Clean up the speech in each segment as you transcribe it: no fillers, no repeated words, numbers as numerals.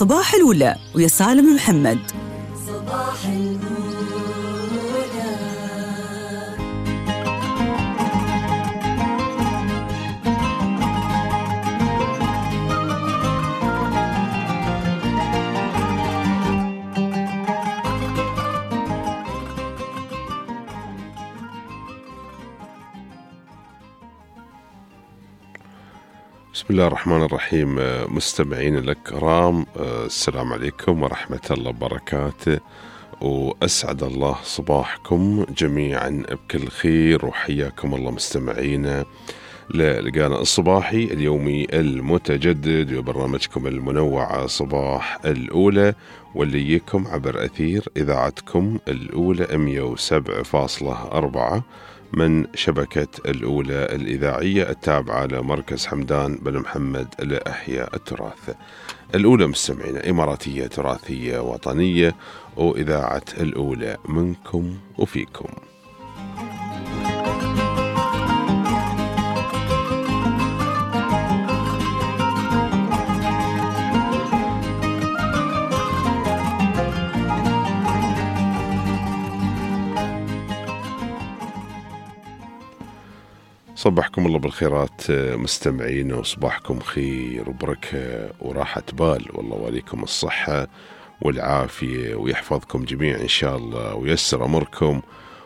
صباح الأولى ويا سالم محمد. صباح الأولى. بسم الله الرحمن الرحيم. مستمعين الكرام، السلام عليكم ورحمة الله وبركاته، وأسعد الله صباحكم جميعا بكل خير، وحياكم الله مستمعينا للقانا الصباحي اليومي المتجدد وبرنامجكم المنوع صباح الأولى، واللي يجيكم عبر أثير إذاعتكم الأولى 107.4 من شبكة الأولى الإذاعية التابعة لمركز حمدان بن محمد لإحياء التراث. الأولى مستمعين إماراتية تراثية وطنية، وإذاعة الأولى منكم وفيكم. صبحكم الله بالخيرات مستمعين، وصباحكم خير وبركة وراحة بال، والله وليكم الصحة والعافية ويحفظكم جميعا إن شاء الله ويسر أمركم،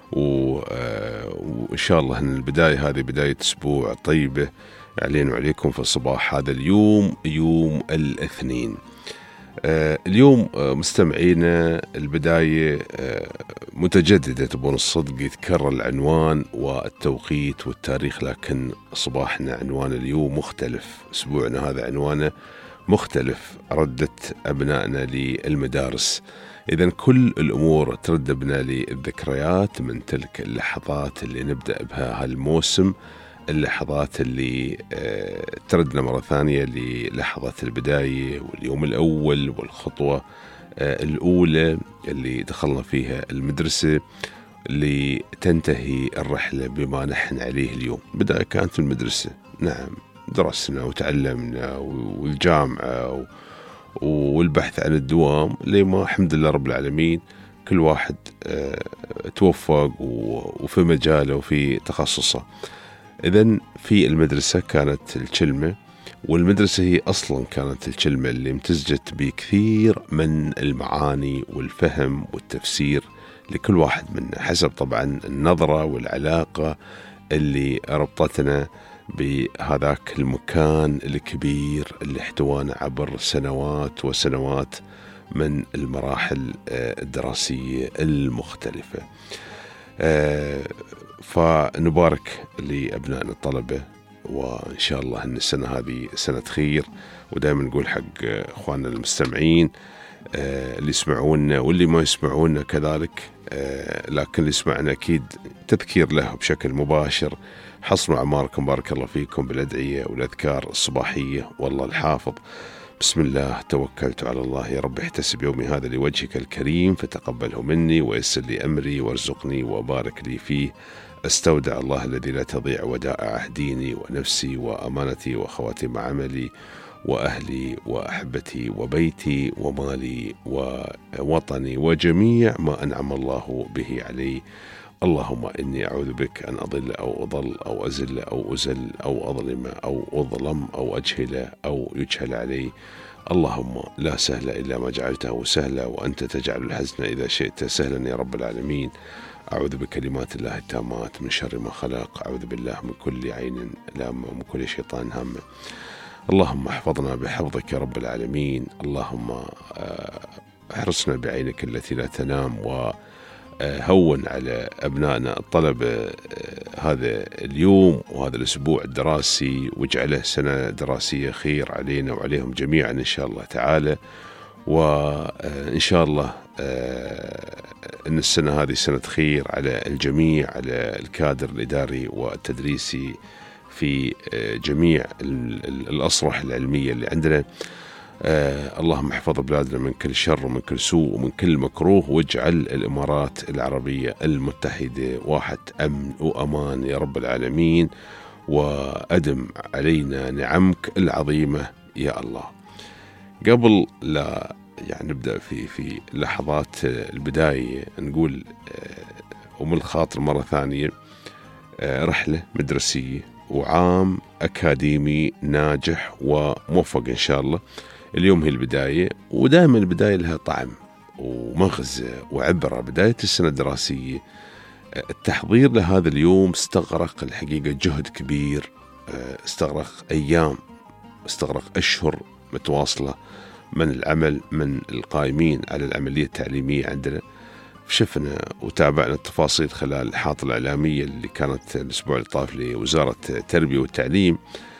وإن شاء الله أن البداية هذه بداية أسبوع طيبة علينا وعليكم في الصباح هذا اليوم، يوم الاثنين. اليوم مستمعينا البداية متجددة، تبون الصدق يتكرر العنوان والتوقيت والتاريخ، لكن صباحنا عنوان اليوم مختلف، أسبوعنا هذا عنوانه مختلف، ردت أبنائنا للمدارس. إذن كل الأمور ترد بنا للذكريات من تلك اللحظات اللي نبدأ بها هالموسم، اللحظات اللي تردنا مرة ثانية للحظة البداية واليوم الأول والخطوة الأولى اللي دخلنا فيها المدرسة، اللي تنتهي الرحلة بما نحن عليه اليوم. بداية كانت المدرسة، نعم درسنا وتعلمنا، والجامعة والبحث عن الدوام، لما الحمد لله رب العالمين كل واحد توفق وفي مجاله وفي تخصصه. إذن في المدرسة كانت الكلمة، والمدرسة هي أصلا كانت الكلمة اللي امتزجت بكثير من المعاني والفهم والتفسير لكل واحد منا، حسب طبعا النظرة والعلاقة اللي ربطتنا بهذاك المكان الكبير اللي احتوانا عبر سنوات وسنوات من المراحل الدراسية المختلفة. فنبارك لأبنائنا الطلبة، وإن شاء الله أن السنة هذه سنة خير. ودائما نقول حق أخواننا المستمعين اللي يسمعونا واللي ما يسمعونا كذلك، لكن اللي يسمعنا أكيد تذكير له بشكل مباشر، حصنوا أعماركم، بارك الله فيكم بالأدعية والأذكار الصباحية، والله الحافظ. بسم الله توكلت على الله، يا رب احتسب يومي هذا لوجهك الكريم، فتقبله مني ويسر لي أمري وارزقني وبارك لي فيه. استودع الله الذي لا تضيع ودائعه ديني ونفسي وأمانتي وخواتم عملي وأهلي وأحبتي وبيتي ومالي ووطني وجميع ما أنعم الله به علي. اللهم إني أعوذ بك أن أضل أو أضل أو أزل أو أزل أو أظلم أو أظلم أو أجهل أو يجهل علي. اللهم لا سهل إلا ما جعلته سهلا، وأنت تجعل الحزن إذا شئت سهلا يا رب العالمين. أعوذ بكلمات الله التامات من شر ما خلق، أعوذ بالله من كل عين لامة ومن كل شيطان هامة. اللهم احفظنا بحفظك يا رب العالمين. اللهم احرسنا بعينك التي لا تنام، وهون على أبنائنا الطلبة هذا اليوم وهذا الأسبوع الدراسي، واجعله سنة دراسية خير علينا وعليهم جميعا إن شاء الله تعالى. وإن شاء الله أن السنة هذه سنة خير على الجميع، على الكادر الإداري والتدريسي في جميع الأصرح العلمية اللي عندنا. اللهم احفظ بلادنا من كل شر ومن كل سوء ومن كل مكروه، واجعل الإمارات العربية المتحدة واحد أمن وأمان يا رب العالمين، وأدم علينا نعمك العظيمة يا الله. قبل لا يعني نبدأ في لحظات البداية، نقول ومن الخاطر مرة ثانية رحلة مدرسية وعام أكاديمي ناجح وموفق إن شاء الله. اليوم هي البداية، ودائما البداية لها طعم ومغزى وعبرة. بداية السنة الدراسية، التحضير لهذا اليوم استغرق الحقيقة جهد كبير، استغرق أيام، استغرق أشهر متواصلة من العمل من القائمين على العملية التعليمية عندنا. شفنا وتابعنا التفاصيل خلال الحاطة الإعلامية اللي كانت الأسبوع الطاف لوزارة التربية والتعليم.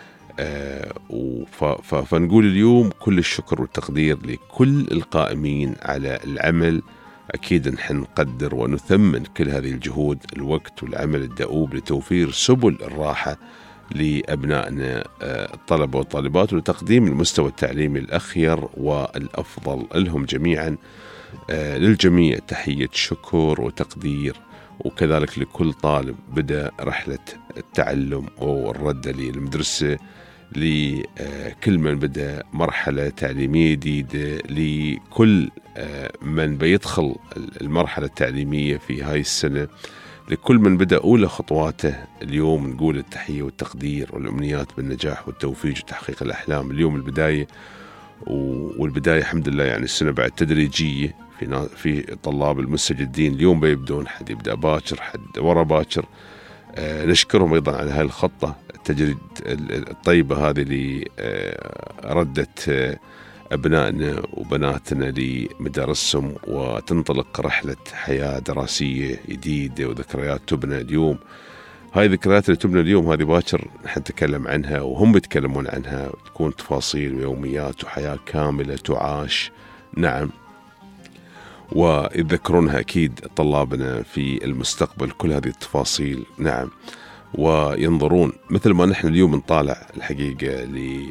فنقول اليوم كل الشكر والتقدير لكل القائمين على العمل. أكيد نحن نقدر ونثمن كل هذه الجهود، الوقت والعمل الدؤوب لتوفير سبل الراحة لأبنائنا الطلبة والطالبات، ولتقديم المستوى التعليمي الأخير والأفضل لهم جميعا. للجميع تحية شكر وتقدير، وكذلك لكل طالب بدأ رحلة التعلم والردة للمدرسة، لكل من بدأ مرحلة تعليمية جديدة، لكل من بيدخل المرحلة التعليمية في هاي السنة، لكل من بدأ أولى خطواته. اليوم نقول التحية والتقدير والأمنيات بالنجاح والتوفيق وتحقيق الأحلام. اليوم البداية، والبداية الحمد لله يعني السنة بعد تدريجية. في طلاب المستجدين اليوم بيبدون، حد يبدأ باكر حد ورا باكر. نشكرهم أيضا على هاي الخطة التجريد الطيبة هذه اللي ردت أبنائنا وبناتنا لمدارسهم، وتنطلق رحلة حياة دراسية جديدة وذكريات تبنى اليوم. هاي الذكريات اللي تبنى اليوم هذه باكر نحن نتكلم عنها وهم يتكلمون عنها، تكون تفاصيل ويوميات وحياة كاملة تعاش. نعم، ويذكرونها أكيد طلابنا في المستقبل كل هذه التفاصيل. نعم، وينظرون مثل ما نحن اليوم نطالع الحقيقة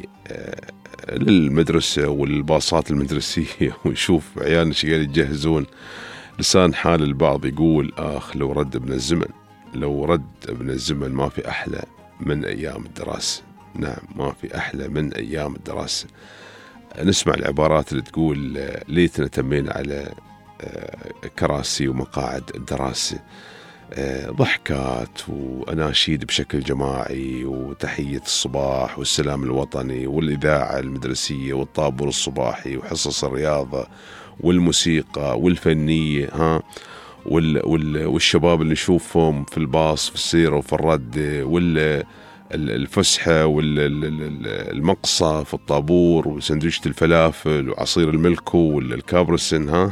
للمدرسة والباصات المدرسية ونشوف عيالنا شغال يجهزون. لسان حال البعض يقول لو رد ابن الزمن، لو رد ابن الزمن ما في أحلى من أيام الدراسة. نعم، ما في أحلى من أيام الدراسة. نسمع العبارات اللي تقول ليتنا تمينا على كراسي ومقاعد الدراسة، ضحكات وأناشيد بشكل جماعي، وتحية الصباح والسلام الوطني والإذاعة المدرسية والطابور الصباحي وحصص الرياضة والموسيقى والفنية، والشباب اللي نشوفهم في الباص في السيرة وفي الرد، والفسحة والمقصة في الطابور وسندويشة الفلافل وعصير الملكو والكابرسن.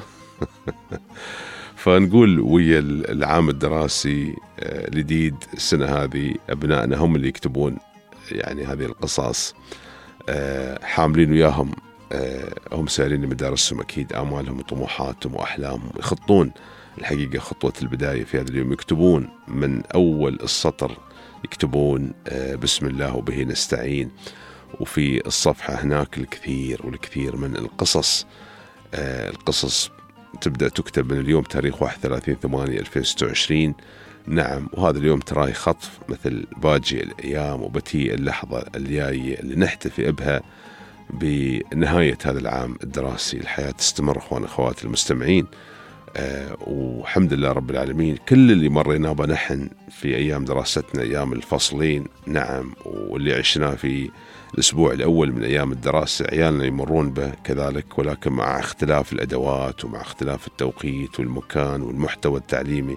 فنقول ويا العام الدراسي الجديد السنة هذه أبنائنا هم اللي يكتبون يعني هذه القصص، حاملين وياهم، هم سائلين لمدارسهم أكيد آمالهم وطموحاتهم وأحلامهم، يخطون الحقيقة خطوة البداية في هذا اليوم، يكتبون من أول السطر، يكتبون بسم الله وبه نستعين، وفي الصفحة هناك الكثير والكثير من القصص. القصص تبدأ تكتب من اليوم تاريخ 31/8/2026. نعم، وهذا اليوم تراي خطف مثل باجي الأيام وبتي اللحظة الجاية اللي نحتفي بها بنهاية هذا العام الدراسي. الحياة تستمر أخوان أخوات المستمعين، والحمد لله رب العالمين. كل اللي مرينا به نحن في أيام دراستنا، أيام الفصلين، نعم، واللي عشنا في الأسبوع الأول من أيام الدراسة، عيالنا يمرون به كذلك، ولكن مع اختلاف الأدوات ومع اختلاف التوقيت والمكان والمحتوى التعليمي.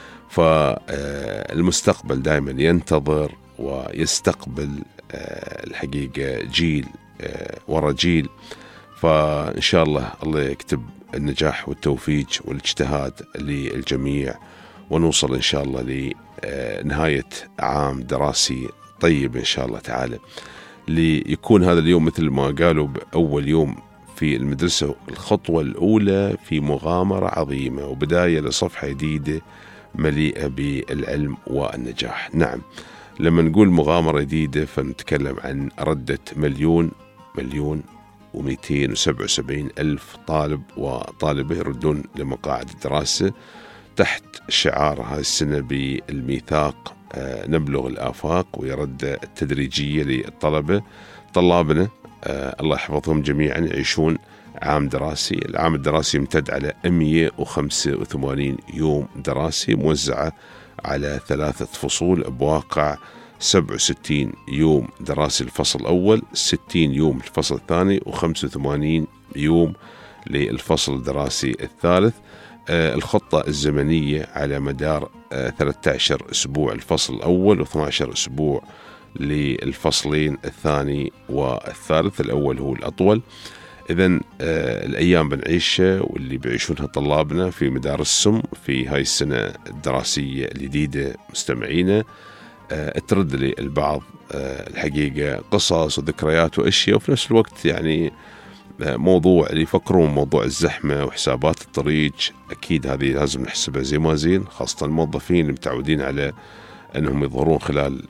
فالمستقبل دائما ينتظر ويستقبل الحقيقة جيل ورا جيل. فإن شاء الله يكتب النجاح والتوفيق والاجتهاد للجميع، ونوصل إن شاء الله لنهاية عام دراسي طيب إن شاء الله تعالى، ليكون هذا اليوم مثل ما قالوا بأول يوم في المدرسة الخطوة الأولى في مغامرة عظيمة وبداية لصفحة جديدة مليئة بالعلم والنجاح. نعم، لما نقول مغامرة جديدة فنتكلم عن ردة 1,277,000 طالب وطالبة يردون لمقاعد الدراسة تحت شعار هذه السنة بالميثاق نبلغ الآفاق، ويرد التدريجية للطلبة طلابنا الله يحفظهم جميعا يعيشون عام دراسي. العام الدراسي يمتد على 185 يوم دراسي موزعة على 3 فصول بواقع 67 يوم دراسي الفصل الأول، 60 يوم الفصل الثاني، و85 يوم للفصل الدراسي الثالث. الخطة الزمنية على مدار 13 أسبوع الفصل الأول، و12 أسبوع للفصلين الثاني والثالث. الأول هو الأطول. إذن الأيام بنعيشها واللي بيعيشونها طلابنا في مدارسهم في هاي السنة الدراسية الجديدة مستمعينا، ترد لي البعض الحقيقة قصص وذكريات وأشياء، وفي نفس الوقت يعني موضوع اللي يفكرون موضوع الزحمة وحسابات الطريق. أكيد هذه لازم نحسبها زي ما زين، خاصة الموظفين اللي متعودين على أنهم يظهرون خلال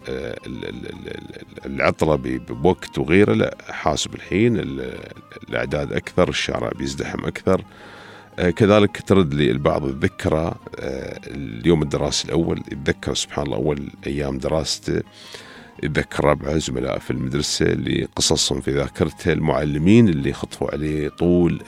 العطلة بوقت وغيره. لا، حاسب الحين الأعداد أكثر، الشارع بيزدحم أكثر. كذلك ترد لي البعض الذكرى اليوم الدراسي الأول، يتذكر سبحان الله أول أيام دراسته، يتذكر ربعه زملاء في المدرسة اللي قصصهم في ذاكرته، المعلمين اللي خطفوا عليه طول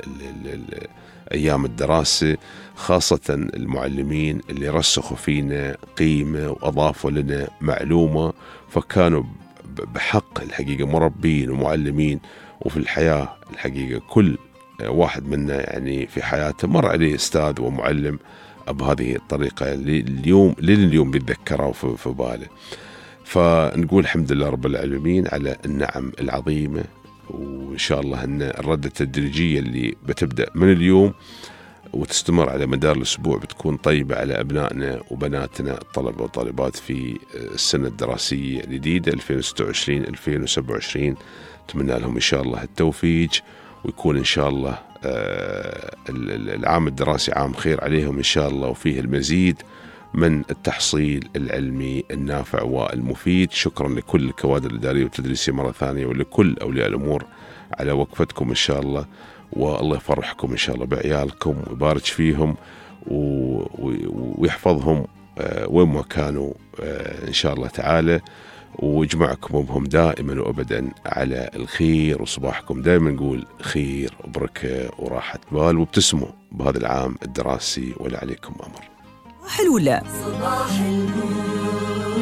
أيام الدراسة، خاصة المعلمين اللي رسخوا فينا قيمة وأضافوا لنا معلومة، فكانوا بحق الحقيقة مربين ومعلمين. وفي الحياة الحقيقة كل واحد منا يعني في حياته مر عليه أستاذ ومعلم بهذه الطريقة اللي اليوم بيتذكره في باله. فنقول الحمد لله رب العالمين على النعم العظيمة، وإن شاء الله أن الردة التدريجية اللي بتبدأ من اليوم وتستمر على مدار الأسبوع بتكون طيبة على أبنائنا وبناتنا الطلبة والطالبات في السنة الدراسية الجديدة 2026-2027. أتمنى لهم إن شاء الله التوفيق، ويكون إن شاء الله العام الدراسي عام خير عليهم إن شاء الله، وفيه المزيد من التحصيل العلمي النافع والمفيد. شكرا لكل الكوادر الإدارية والتدريسية مرة ثانية، ولكل أولياء الأمور على وقفتكم إن شاء الله، والله يفرحكم إن شاء الله بعيالكم ويبارك فيهم ويحفظهم وين ما كانوا إن شاء الله تعالى، ويجمعكم بهم دائما وأبدا على الخير، وصباحكم دائما نقول خير وبركة وراحة بال، وابتسموا بهذا العام الدراسي ولا عليكم أمر. حلولة صباح الهدى.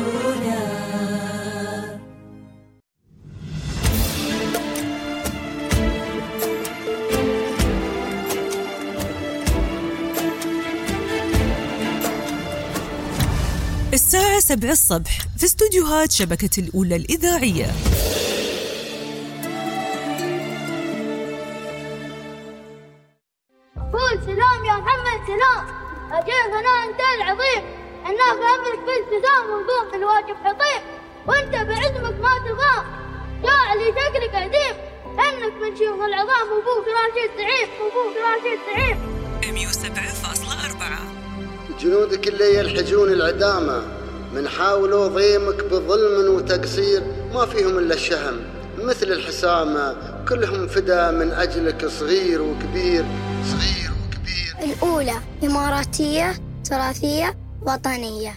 الساعة 7 الصبح في استوديوهات شبكة الأولى الإذاعية. قول سلام يا محمد سلام، أجل هنا أنت العظيم، أنا بأمرك بالتزام ونقوم بالواجب حطيم، وأنت بعزمك ما تغام، جاء لي شكلك قديم، أنك من شيوخ العظام وأبوك راشد زعيم، وأبوك راشد زعيم. 107.4. جنودك اللي يلحجون العدامة من حاولوا ضيمك بظلم وتقصير، ما فيهم إلا الشهم مثل الحسامة، كلهم فدا من أجلك صغير وكبير، صغير وكبير. الأولى إماراتية تراثية وطنية.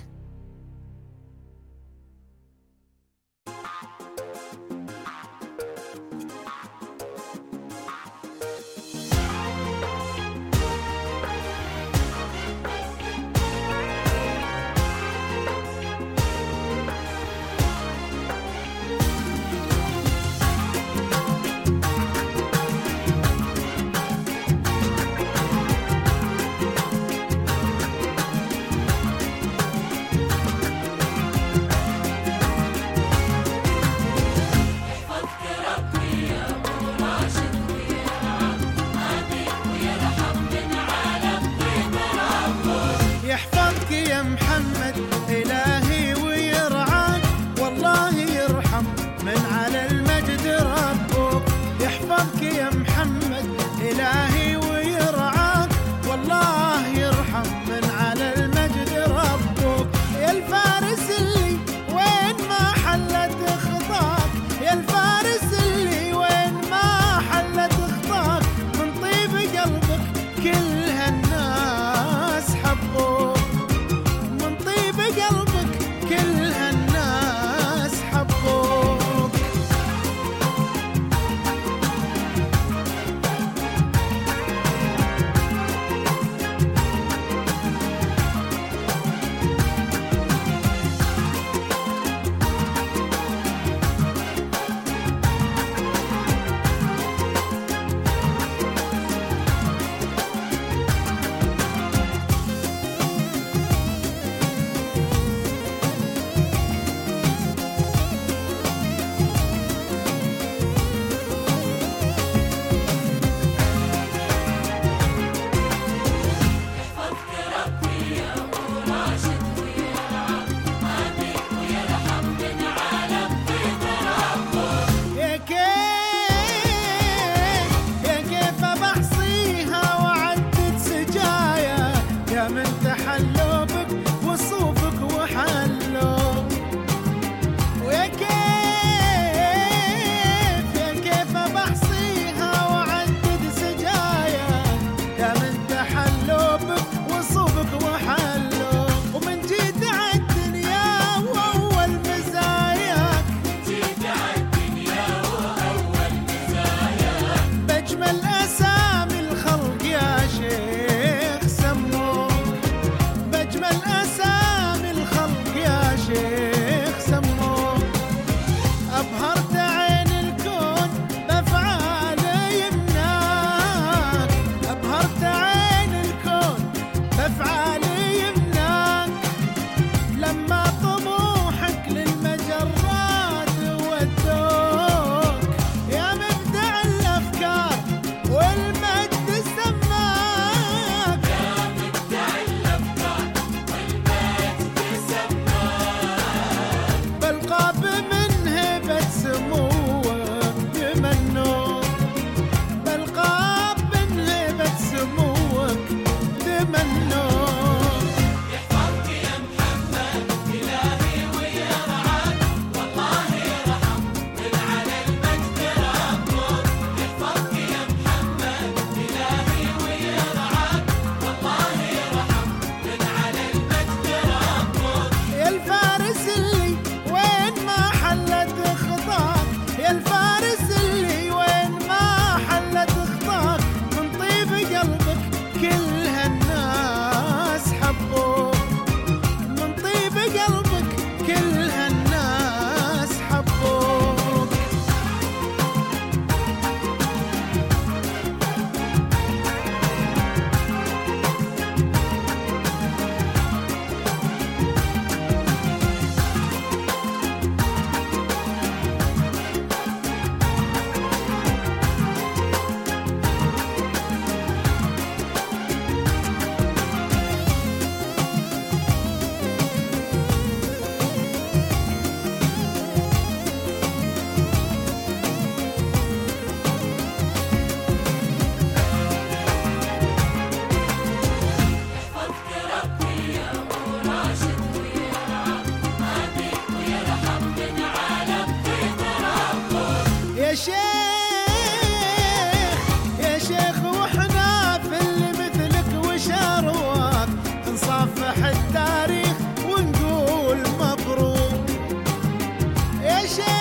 التاريخ ونقول مبروك يا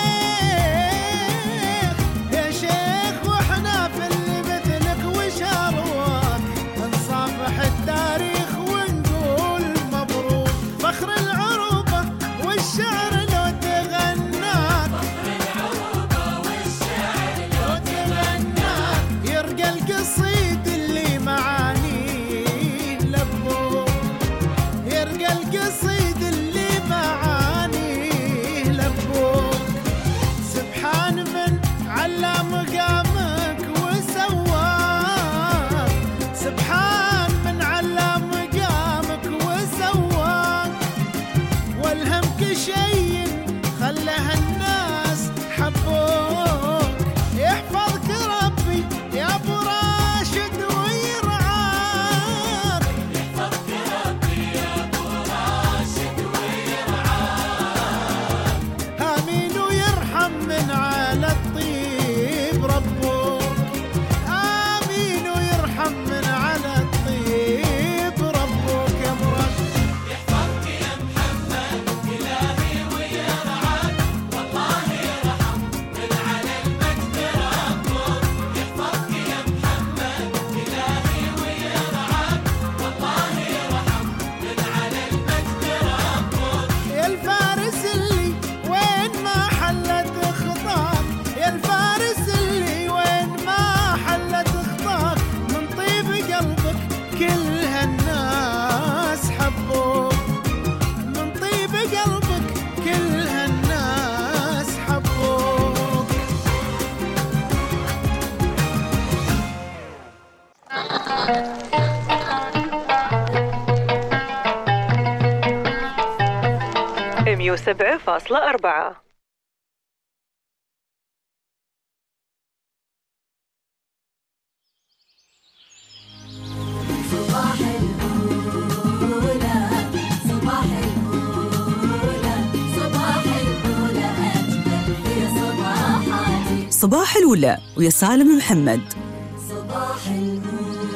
شيخ يا شيخ، واحنا في اللي مثلك وش أرواك نصافح التاريخ ونقول مبروك. فخر العروبة والشعر لو تغناك، يرقى القصيد اللي معانيه لبوك، يرقى القصيد اللي معانيه لبوك. سبحان من على مقامك وسواك، سبحان من على مقامك وسواك، والهمك شيء خلها الناس حبوك. يحفظك ربي يا ابو راشد ويرعاك، يحفظك ربي يا ابو راشد ويرعاك. امين ويرحم من على الطيب ربك، امين ويرحم من على الطيب ربك يا ابو راشد. يحفظك يا محمد الهي ويرعاك، والله يرحم من على المجد ربك. يحفظك يا محمد الهي ويرعاك، والله يرحم من على المجد ربك. يا الفارس اللي وين ما حلت خطاك، يا الفارس اللي وين ما حلت خطاك، من طيب قلبك كل هالناس حبوك، من طيب قلبك كل هالناس حبوك. مية وسبعة فاصلة أربعة. صباح الأولى صباح الأولى صباح الأولى أجمل في صباحاتي. صباح الأولى ويا سالم محمد. صباح الأولى.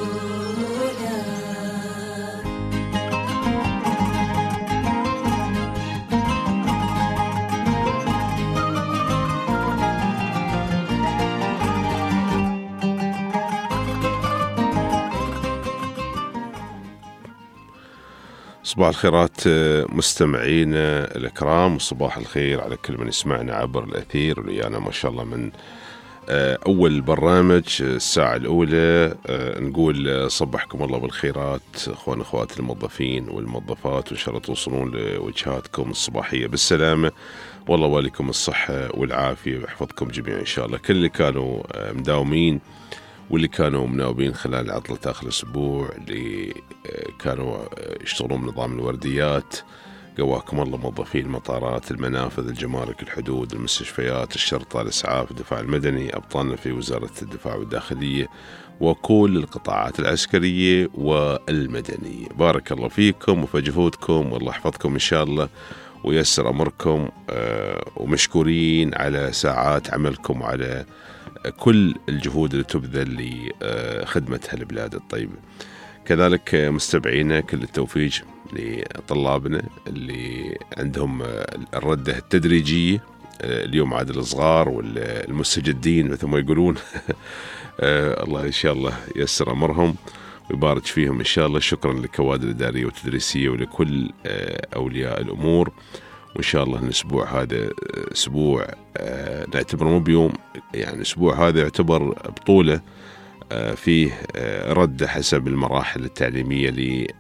صباح الخيرات مستمعينا الأكرام، وصباح الخير على كل من يسمعنا عبر الأثير. وليانا ما شاء الله من أول برنامج الساعة الأولى نقول صبحكم الله بالخيرات أخوان أخوات الموظفين والموظفات، وإن شاء الله توصلون لوجهاتكم الصباحية بالسلامة، والله واليكم الصحة والعافية ويحفظكم جميعا إن شاء الله. كل اللي كانوا مداومين واللي كانوا مناوبين خلال عطلة آخر الأسبوع، اللي كانوا يشتغلون بنظام الورديات، قواكم الله. موظفين المطارات، المنافذ، الجمارك، الحدود، المستشفيات، الشرطة، الإسعاف، الدفاع المدني، أبطالنا في وزارة الدفاع والداخلية وكل القطاعات العسكرية والمدنية، بارك الله فيكم وفي جهودكم، والله يحفظكم إن شاء الله ويسر أمركم، ومشكورين على ساعات عملكم وعلى كل الجهود اللي تبذل لخدمة هالبلاد الطيبة. كذلك مستمعينا كل التوفيق لطلابنا اللي عندهم الردة التدريجية اليوم، عاد الصغار والمستجدين مثل ما يقولون. الله إن شاء الله يسر أمرهم ويبارك فيهم إن شاء الله. شكرا للكوادر الإدارية والتدريسية ولكل أولياء الأمور. وإن شاء الله الأسبوع هذا أسبوع نعتبره مو بيوم، يعني أسبوع هذا يعتبر بطولة فيه رد حسب المراحل التعليمية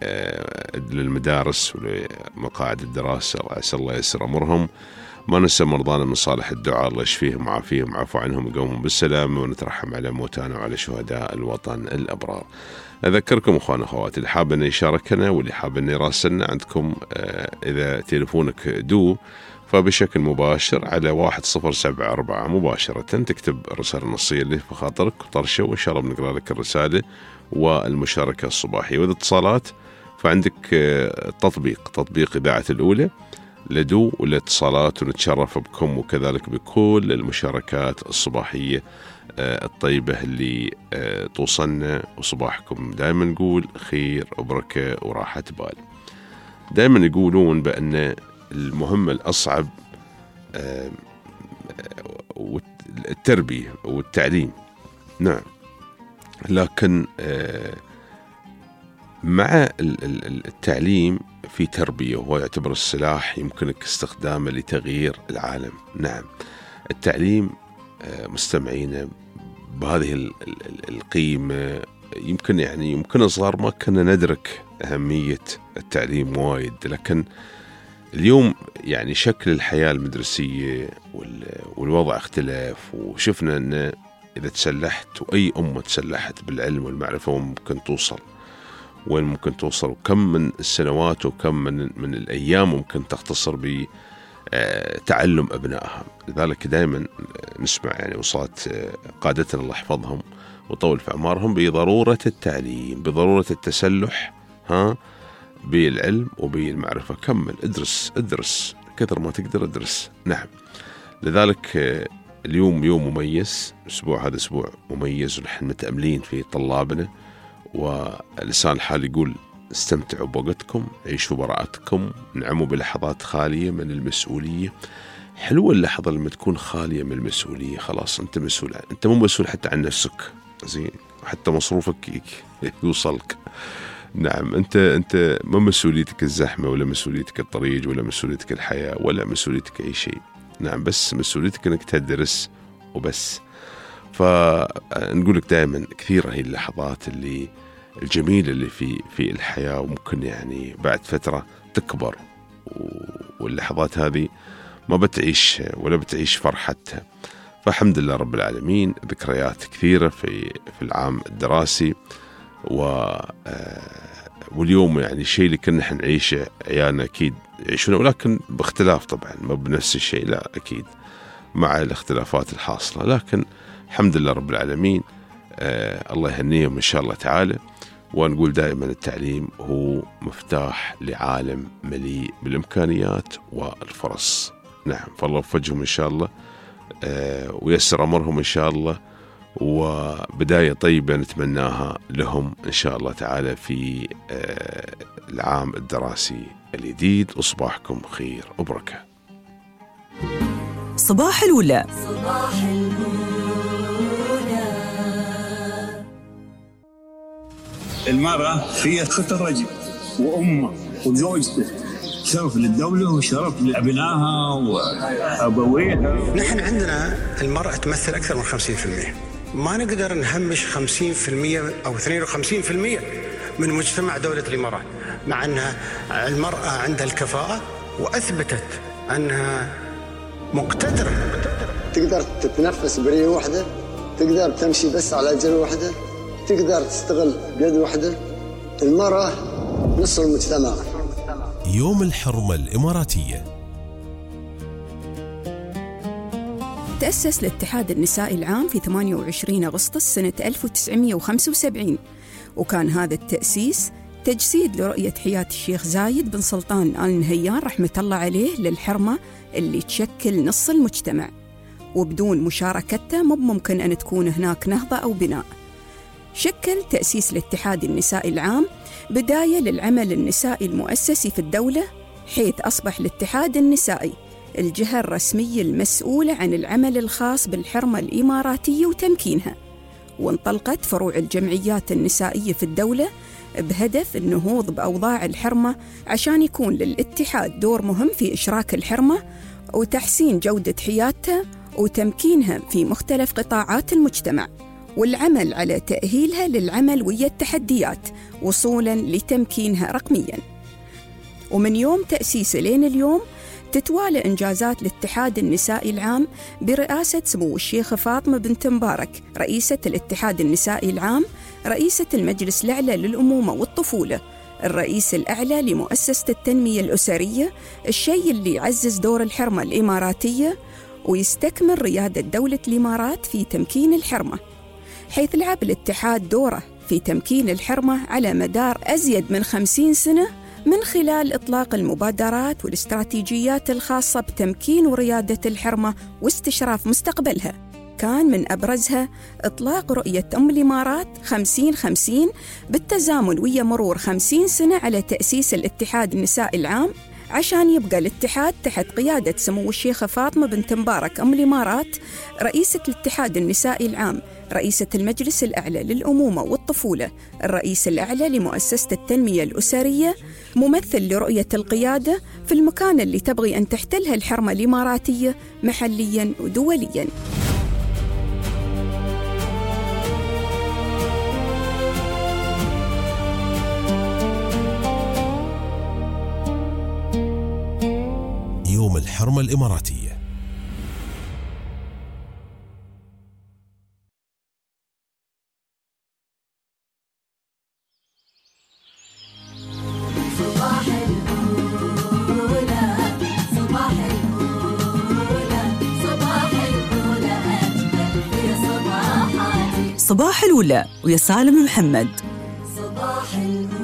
للمدارس ولمقاعد الدراسة. عسى الله يسر أمرهم. ما ننسى مرضانا من صالح الدعاء، الله يشفيهم وعافيهم وعفو عنهم ويقومهم بالسلامة، ونترحم على موتانا وعلى شهداء الوطن الأبرار. أذكركم أخوان أخوات اللي حاب أن يشاركنا واللي حاب أن يراسلنا، عندكم إذا تليفونك دو فبشكل مباشر على 1074 مباشرة تكتب الرسالة النصية اللي في خاطرك وطرشه، وإن شاء الله بنقرأ لك الرسالة والمشاركة الصباحية. وإذا اتصالات فعندك تطبيق إذاعة الأولى لدو والاتصالات، ونتشرف بكم وكذلك بكل المشاركات الصباحية الطيبة اللي توصلنا. وصباحكم دائما نقول خير وبركة وراحة بال. دائما يقولون بأن المهمة الأصعب التربية والتعليم. نعم، لكن مع التعليم في تربية، وهو يعتبر السلاح يمكنك استخدامه لتغيير العالم. نعم، التعليم مستمعين بهذه القيمة، يمكن صغار ما كنا ندرك أهمية التعليم وايد، لكن اليوم يعني شكل الحياة المدرسية والوضع اختلاف، وشفنا أن إذا تسلحت، وأي أمة تسلحت بالعلم والمعرفة وين ممكن توصل، وكم من السنوات وكم من الأيام ممكن تختصر بتعلم أبنائها. لذلك دائما نسمع يعني وصات قادتنا الله يحفظهم وطول في أعمارهم بضرورة التعليم، بضرورة التسلح بالعلم وبالمعرفة. كمل، ادرس كثر ما تقدر، ادرس. نعم، لذلك اليوم يوم مميز، هذا أسبوع مميز، ونحن متأملين في طلابنا، ولسان الحال يقول استمتعوا بوقتكم، عيشوا براءتكم، نعموا بلحظات خالية من المسؤولية. حلوة اللحظة لما تكون خالية من المسؤولية، خلاص أنت مسؤول، أنت مو مسؤول حتى عن نفسك، زين، حتى مصروفك يوصلك. نعم، أنت ما مسؤوليتك الزحمة، ولا مسؤوليتك الطريق، ولا مسؤوليتك الحياة، ولا مسؤوليتك أي شيء. نعم، بس مسؤوليتك أنك تدرس وبس. فنقول لك دائما كثيرة هي اللحظات الجميلة اللي في الحياة، وممكن يعني بعد فترة تكبر، واللحظات هذه ما بتعيش ولا بتعيش فرحتها. فالحمد لله رب العالمين، ذكريات كثيرة في العام الدراسي، واليوم يعني الشيء اللي كنا نحن نعيشه عيالنا أكيد يعيشونه، ولكن باختلاف طبعا، ما بنفس الشيء، لا أكيد مع الاختلافات الحاصلة، لكن الحمد لله رب العالمين. الله يهنيهم إن شاء الله تعالى. ونقول دائما التعليم هو مفتاح لعالم مليء بالإمكانيات والفرص. نعم، فالله يوفقهم إن شاء الله، ويسر أمرهم إن شاء الله، وبداية طيبة نتمناها لهم إن شاء الله تعالى في العام الدراسي الجديد. أصبحكم خير وبركة. صباح الأولى. صباح الأولى. المرأة هي خط الرجل، وأمه وزوجته، شرف للدولة وشرف لأبنائها وأبويها. نحن عندنا المرأة تمثل أكثر من 50%، ما نقدر نهمش 50% أو 52% من مجتمع دولة الإمارات، مع أنها المرأة عندها الكفاءة وأثبتت أنها مقتدرة. تقدر تتنفس برية واحدة، تقدر تمشي بس على رجل واحدة، تقدر تستغل بيد واحدة. المرأة نصف المجتمع. يوم الحرمة الإماراتية. تأسس الاتحاد النسائي العام في 28 أغسطس سنة 1975، وكان هذا التأسيس تجسيد لرؤية حياة الشيخ زايد بن سلطان آل نهيان رحمة الله عليه للحرمة اللي تشكل نص المجتمع، وبدون مشاركته مو ممكن أن تكون هناك نهضة أو بناء. شكل تأسيس الاتحاد النسائي العام بداية للعمل النسائي المؤسسي في الدولة، حيث أصبح الاتحاد النسائي الجهة الرسمية المسؤولة عن العمل الخاص بالحرمة الإماراتية وتمكينها. وانطلقت فروع الجمعيات النسائية في الدولة بهدف النهوض بأوضاع الحرمة، عشان يكون للاتحاد دور مهم في إشراك الحرمة وتحسين جودة حياتها وتمكينها في مختلف قطاعات المجتمع، والعمل على تأهيلها للعمل ويا التحديات وصولاً لتمكينها رقمياً. ومن يوم تأسيسه لين اليوم تتوالى إنجازات الاتحاد النسائي العام برئاسة سمو الشيخة فاطمة بنت مبارك رئيسة الاتحاد النسائي العام، رئيسة المجلس الأعلى للأمومة والطفولة، الرئيس الأعلى لمؤسسة التنمية الأسرية، الشيء اللي يعزز دور الحرمة الإماراتية ويستكمل ريادة دولة الإمارات في تمكين الحرمة، حيث لعب الاتحاد دوره في تمكين الحرمة على مدار أزيد من 50 سنة من خلال إطلاق المبادرات والاستراتيجيات الخاصة بتمكين وريادة الحرمة واستشراف مستقبلها. كان من أبرزها إطلاق رؤية أم الإمارات 50-50 بالتزامن ويا مرور 50 سنة على تأسيس الاتحاد النسائي العام، عشان يبقى الاتحاد تحت قيادة سمو الشيخة فاطمة بنت مبارك أم الإمارات رئيسة الاتحاد النسائي العام، رئيسة المجلس الأعلى للأمومة والطفولة، الرئيس الأعلى لمؤسسة التنمية الأسرية، ممثل لرؤية القيادة في المكان اللي تبغي أن تحتلها الحرمة الإماراتية محلياً ودولياً. يوم الحرمة الإماراتية. صباح الأولى ويا سالم محمد. صباح الأولى.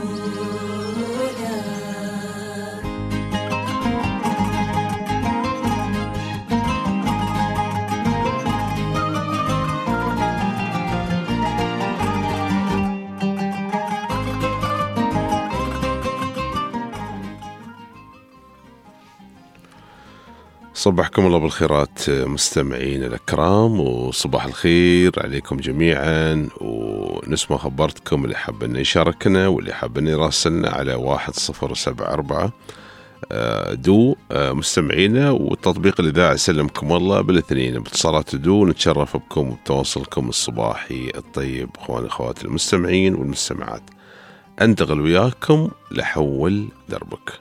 صبحكم الله بالخيرات مستمعين الأكرام، وصباح الخير عليكم جميعا. ونسمع خبرتكم اللي حاب أن يشاركنا واللي حاب أن يراسلنا على 1074 دو مستمعينا، والتطبيق الإذاعي سلمكم الله بالاثنين باتصالات دو. نتشرف بكم وبتواصلكم الصباحي الطيب أخواني أخواتي المستمعين والمستمعات. أنتقل وياكم لحول دربك.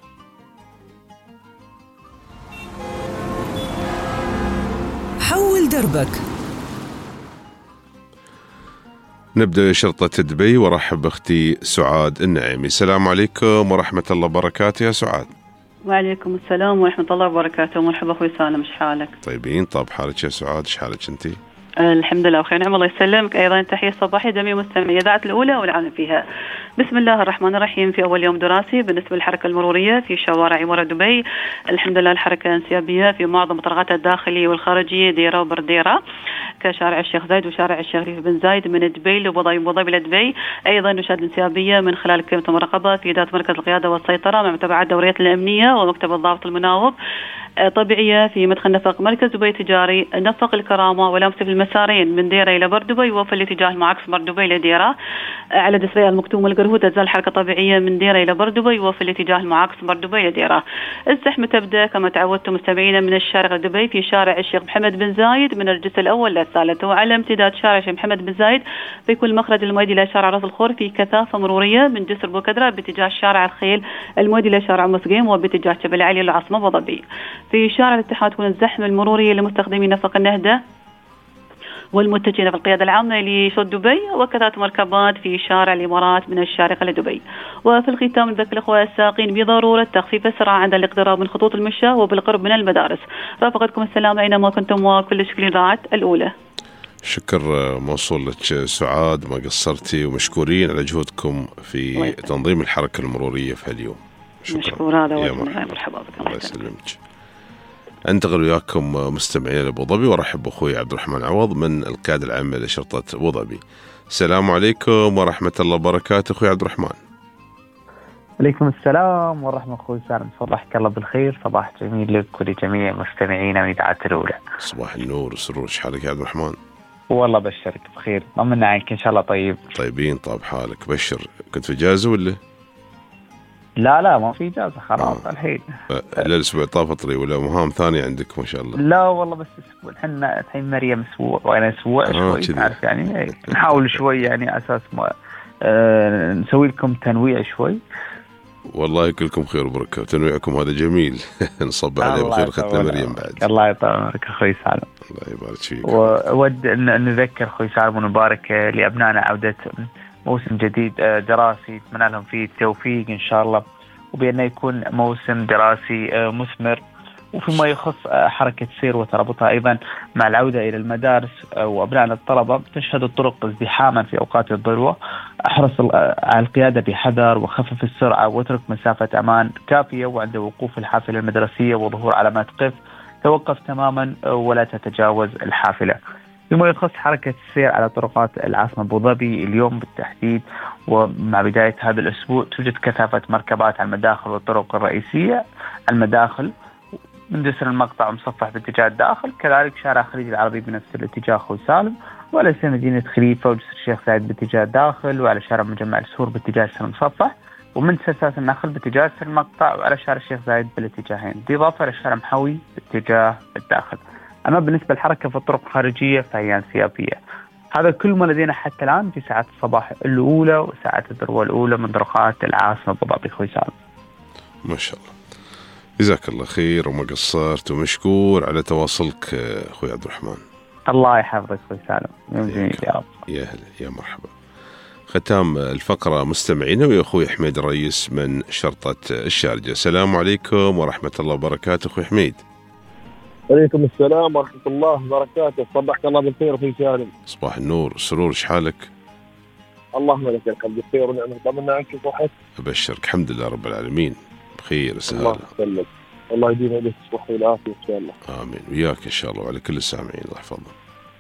حول دربك. نبدأ شرطة دبي ورحب بأختي سعاد النعيمي. السلام عليكم ورحمة الله وبركاته يا سعاد. وعليكم السلام ورحمة الله وبركاته. مرحبا أخوي سالم، إيش حالك؟ طيبين. طاب حالك يا سعاد، إيش حالك أنتي؟ الحمد لله بخير نعم الله يسلمك. أيضا تحية صباحية جميع مستمعي إذاعة الأولى والعالم فيها. بسم الله الرحمن الرحيم. في أول يوم دراسي بالنسبة للحركة المرورية في شوارع عمارة دبي، الحمد لله الحركة انسيابية في معظم مطرقات الداخلية والخارجية، ديرة وبرديرة، كشارع الشيخ زايد وشارع الشيخ خليفة بن زايد من دبي لأبو لدبي. أيضا نشاهد الانسيابية من خلال كلمة المراقبة في إدارة مركز القيادة والسيطرة مع متابعة الدوريات الأمنية ومكتب الضابط المناوب، طبيعية في مدخل نفق مركز دبي التجاري، نفق الكرامة ولامس في المسارين من ديرة إلى بردبي وفي الاتجاه المعاكس بردبي إلى ديرة. على دسرية المكتوم والقرهود تزال حركة طبيعية من ديرة إلى بردبي وفي الاتجاه المعاكس بردبي إلى ديرة. الزحمة تبدأ كما تعودتم مستمعينا من الشارع دبي في شارع الشيخ محمد بن زايد من الجسر الأول للثالث، وعلى امتداد شارع الشيخ محمد بن زايد في كل مخرج المؤدي إلى شارع راس الخور في كثافة مرورية من جسر بوكدرة باتجاه شارع الخيل المؤدي إلى شارع مسقيم وباتجاه جبل علي العاصمة أبو ظبي. في شارع الاتحاد تكون الزحمة المرورية لمستخدمي نفق النهدة والمتجهين في القيادة العامة لشط دبي، وكذلك مركبات في شارع الإمارات من الشارقة لدبي. وفي الختام نذكر الأخوة السائقين بضرورة تخفيف السرعة عند الاقتراب من خطوط المشاة وبالقرب من المدارس. رافقتكم السلامة أينما كنتم وكل شكل إذاعة الأولى. شكر موصول لك سعاد، ما قصرتي، ومشكورين على جهودكم في تنظيم الحركة المرورية في هاليوم. مشكور. هذا مرحبا بك. الله يسلمك. انتقل وياكم مستمعين لأبو ظبي ورحب بأخوي عبد الرحمن عوض من القيادة العامة لشرطة أبو ظبي. السلام عليكم ورحمة الله وبركاته أخوي عبد الرحمن. عليكم السلام ورحمة أخوي سالم، صباحك الله بالخير، صباح جميل لك ولجميع مستمعينا من إذاعة الأولى. صباح النور والسرور، ايش حالك يا عبد الرحمن؟ والله بشرك بخير، طمنا عنك إن شاء الله. طيب طيبين. طاب حالك. بشر، كنت في إجازة ولا؟ لا ما في إجازة خلاص الحين. لا الأسبوع طاف طري ولا مهام ثانية عندك ما شاء الله؟ لا والله بس أسبوع، حنا الحين مريم أسبوع وأنا أسبوع شوي تعرف يعني نحاول شوي يعني أساس ما نسوي لكم تنويع شوي. والله كلكم خير وبركة، وتنويعكم هذا جميل. نصب عليه بخير ختنا مريم بعد. الله يطول عمرك أخوي سالم. الله يبارك فيك. وود أن نذكر أخوي سالم ونبارك لأبنائنا عودة موسم جديد دراسي، نتمنى لهم فيه التوفيق إن شاء الله، وبأنه يكون موسم دراسي مثمر. وفيما يخص حركة سير وترابطها أيضا مع العودة إلى المدارس وأبنائنا الطلبة، تشهد الطرق ازدحاما في أوقات الذروة. احرص على القيادة بحذر وخفف السرعة واترك مسافة أمان كافية، وعند وقوف الحافلة المدرسية وظهور علامات قف توقف تماما ولا تتجاوز الحافلة. فيما يخص حركة السير على طرقات العاصمة أبو ظبي اليوم بالتحديد ومع بداية هذا الأسبوع توجد كثافة مركبات على المداخل والطرق الرئيسية. المداخل من جسر المقطع مصفح باتجاه الداخل، كذلك شارع خليج العربي بنفس الاتجاه خوي سالم، وعلى سير مدينة خليفة وجسر الشيخ زايد باتجاه الداخل، وعلى شارع مجمع السور باتجاه سر المصفح، ومن سلسلة النخل باتجاه سر المقطع، وعلى شارع الشيخ زايد بالاتجاهين، بالإضافة إلى شارع محوي باتجاه الداخل. أما بالنسبة للحركة في الطرق الخارجية فهي انسيابية. هذا كل ما لدينا حتى الآن في ساعات الصباح الأولى وساعات الذروة الأولى من طرقات العاصمة أبو ظبي خوي سالم. ما شاء الله، جزاك الله خير وما قصرت، ومشكور على تواصلك أخوي عبد الرحمن. الله يحفظك خوي سالم، يوم جميل يا رب. يا هلا يا مرحبا. ختام الفقرة مستمعينا ويا أخوي حميد الرئيس من شرطة الشارجة. السلام عليكم ورحمة الله وبركاته أخوي حميد. عليكم السلام ورحمة الله وبركاته، صبحك الله بالخير أخوي سالم. صباح النور سرور، إيش حالك؟ اللهم لك الحمد بخير ونعمة، طمنا عنك صحتك. أبشرك الحمد لله رب العالمين بخير وسهلا. الله يسلمك، الله يديم عليك الصحة والعافية إن شاء الله. آمين وياك إن شاء الله وعلى كل السامعين الله يحفظهم.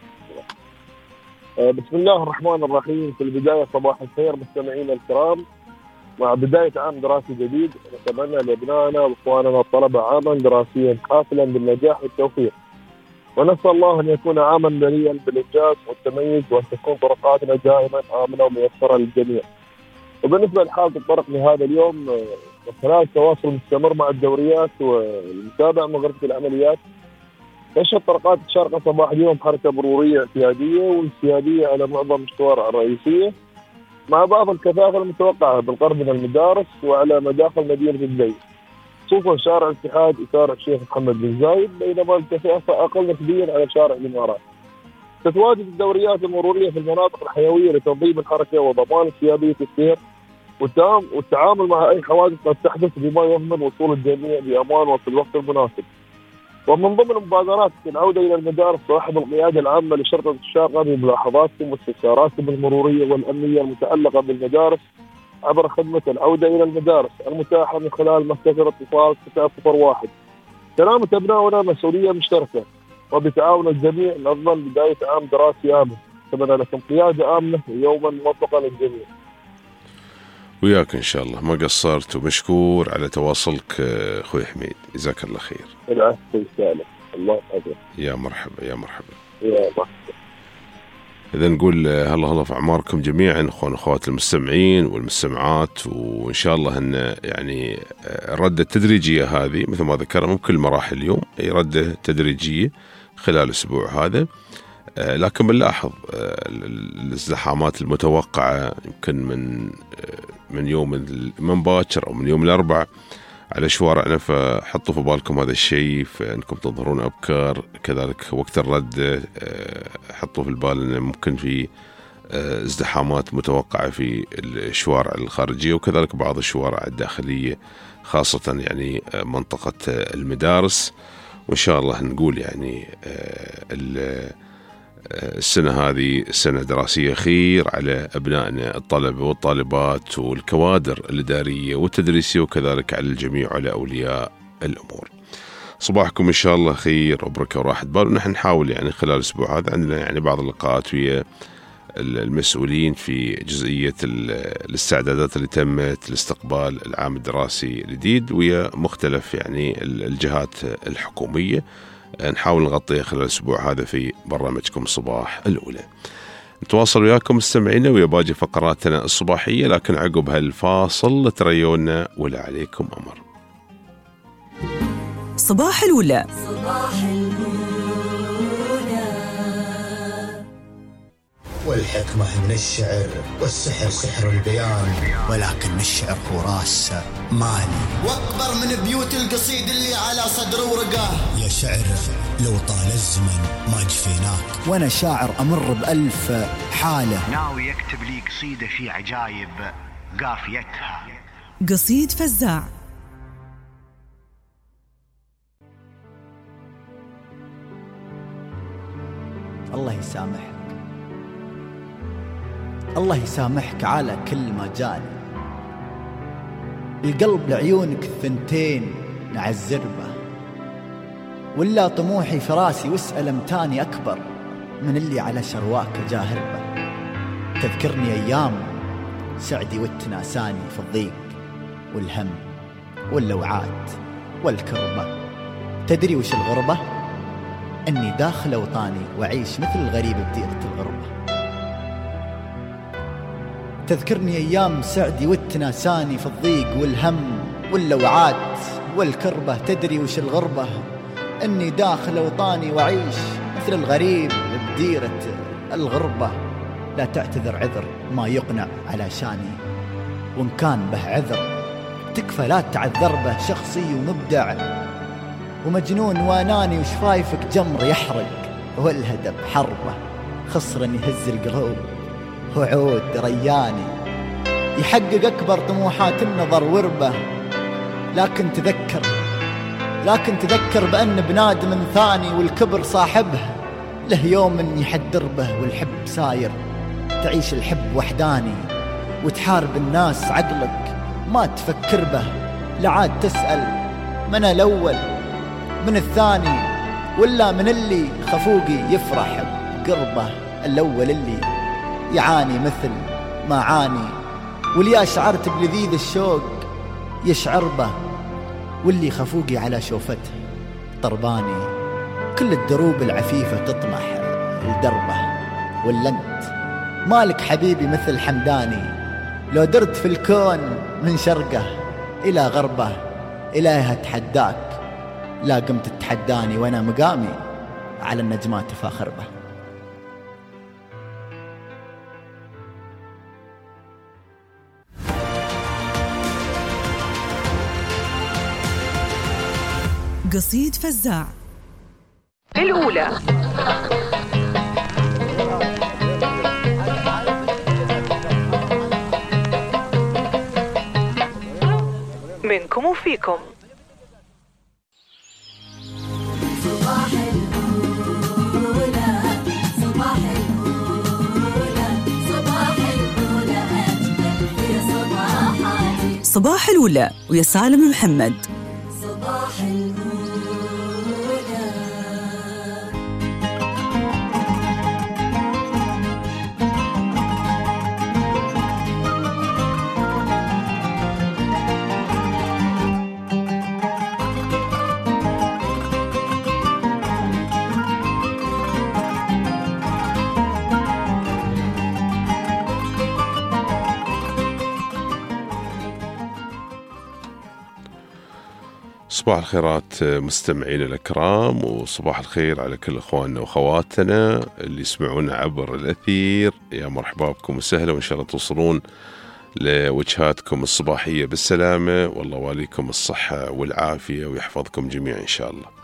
بسم الله الرحمن الرحيم. في البداية صباح الخير مستمعينا الكرام، مع بداية عام دراسي جديد نتمنى لأبنائنا وإخواننا الطلبة عاما دراسيا حافلا بالنجاح والتوفيق، ونسأل الله أن يكون عاما مليئا بالإنجاز والتميز، وأن تكون طرقاتنا دائما آمنة وميسرة للجميع. وبالنسبة لحالة الطرق لهذا اليوم، من خلال التواصل المستمر مع الدوريات والمتابعة من غرفة العمليات، تشهد طرقات الشارقة صباح اليوم حركة مرورية اعتيادية وانسيابية على معظم الشوارع الرئيسية، مع بعض الكثافة المتوقعة بالقرب من المدارس وعلى مداخل مدينة الدبي، خصوصا شارع الاتحاد وشارع الشيخ محمد بن زايد، بينما الكثافة أقل نسبيا على شارع الإمارات. تتواجد الدوريات المرورية في المناطق الحيوية لتنظيم الحركة وضمان انسيابية السير والتعامل مع أي حوادث قد تحدث بما يضمن وصول الجميع بأمان وفي الوقت المناسب. ومن ضمن المبادرات العودة إلى المدارس، صاحب القيادة العامة لشرطة الشارقة بملاحظاتكم واستفساراتكم المرورية والأمنية المتعلقة بالمدارس عبر خدمة العودة إلى المدارس المتاحة من خلال مركز الاتصال 901. سلامة أبنائنا مسؤولية مشتركة، وبتعاون الجميع نضمن بداية عام دراسي آمن. أتمنى لكم قيادة آمنة ويوما موفقا للجميع. وياك إن شاء الله، ما قصرت ومشكور على تواصلك أخوي حميد، جزاك الله خير. العفو سالم، الله يحفظك. يا مرحبا يا مرحبا يا مرحبا. إذا نقول هلا في أعماركم جميعا أخوان أخوات المستمعين والمستمعات، وإن شاء الله أن يعني الردة التدريجية هذه مثل ما ذكرنا بكل مراحل اليوم، أي ردة تدريجية خلال الأسبوع هذا، لكن بنلاحظ الازدحامات المتوقعة يمكن من يوم من باكر أو من يوم الأربعاء على شوارعنا، فحطوا في بالكم هذا الشيء، فإنكم تنظرون أبكار. كذلك وقت الرد حطوا في البال أن ممكن في ازدحامات متوقعة في الشوارع الخارجية وكذلك بعض الشوارع الداخلية، خاصة يعني منطقة المدارس. وإن شاء الله نقول يعني السنة هذه سنة دراسية خير على أبنائنا الطلبة والطالبات والكوادر الإدارية والتدريسية، وكذلك على الجميع وعلى أولياء الأمور. صباحكم إن شاء الله خير وبركة وراحة بال. ونحن نحاول يعني خلال الأسبوع هذا عندنا يعني بعض اللقاءات ويا المسؤولين في جزئية الاستعدادات اللي تمت لاستقبال العام الدراسي الجديد ويا مختلف يعني الجهات الحكومية، نحاول نغطيها خلال الأسبوع هذا في برنامجكم صباح الأولى. نتواصل وياكم مستمعينا ويا باقي فقراتنا الصباحية، لكن عقب هالفاصل تريونا ولا عليكم أمر. صباح الأولى. والحكمة من الشعر والسحر سحر البيان، ولكن الشعر هو راس مالي واكبر من بيوت القصيد اللي على صدر ورقاه. يا شعر لو طال الزمن ما جفيناك، وانا شاعر امر بألف حالة، ناوي يكتب لي قصيدة في عجايب قافيتها. قصيد فزاع. الله يسامحك، الله يسامحك على كل ما جاني، القلب لعيونك الثنتين نعذر به، ولا طموحي في راسي واسأل امتاني أكبر، من اللي على شرواك جاهربة. تذكرني أيام سعدي والتناساني في الضيق والهم واللوعات والكربة. تدري وش الغربة؟ أني داخل أوطاني وأعيش مثل الغريب بديرة الغربة. تذكرني أيام سعدي والتناساني في الضيق والهم واللوعات والكربة. تدري وش الغربة؟ أني داخل أوطاني وأعيش مثل الغريب بديرة الغربة. لا تعتذر عذر ما يقنع على شاني، وإن كان به عذر تكفى لا تعذر به. شخصي ومبدع ومجنون واناني وشفايفك جمر يحرق والهدب حربه. خصر يهز القلوب وعود رياني يحقق أكبر طموحات النظر وربه. لكن تذكر بأن بنادم ثاني والكبر صاحبه له يوم يحدر به. والحب ساير تعيش الحب وحداني وتحارب الناس عقلك ما تفكر به. لعاد تسأل من الأول من الثاني ولا من اللي خفوقي يفرح بقربه. الأول اللي يعاني مثل ما عاني، واللي شعرت بلذيذ الشوق يشعر به، واللي خفوقي على شوفته طرباني. كل الدروب العفيفة تطمح لدربه، ولا انت مالك حبيبي مثل حمداني. لو درت في الكون من شرقه إلى غربه إليها تحداك، لا قمت تتحداني وأنا مقامي على النجمات فاخر به. قصيد فزاع الأولى. منكم وفيكم. صباح الأولى صباح الأولى صباح الأولى أجمل في صباحاتي. صباح الأولى ويا سالم محمد. صباح الأولى. صباح الخيرات مستمعين الأكرام، وصباح الخير على كل أخواننا وأخواتنا اللي يسمعونا عبر الأثير. يا مرحبا بكم وسهلا، وإن شاء الله توصلون لوجهاتكم الصباحية بالسلامة، والله واليكم الصحة والعافية ويحفظكم جميعا إن شاء الله.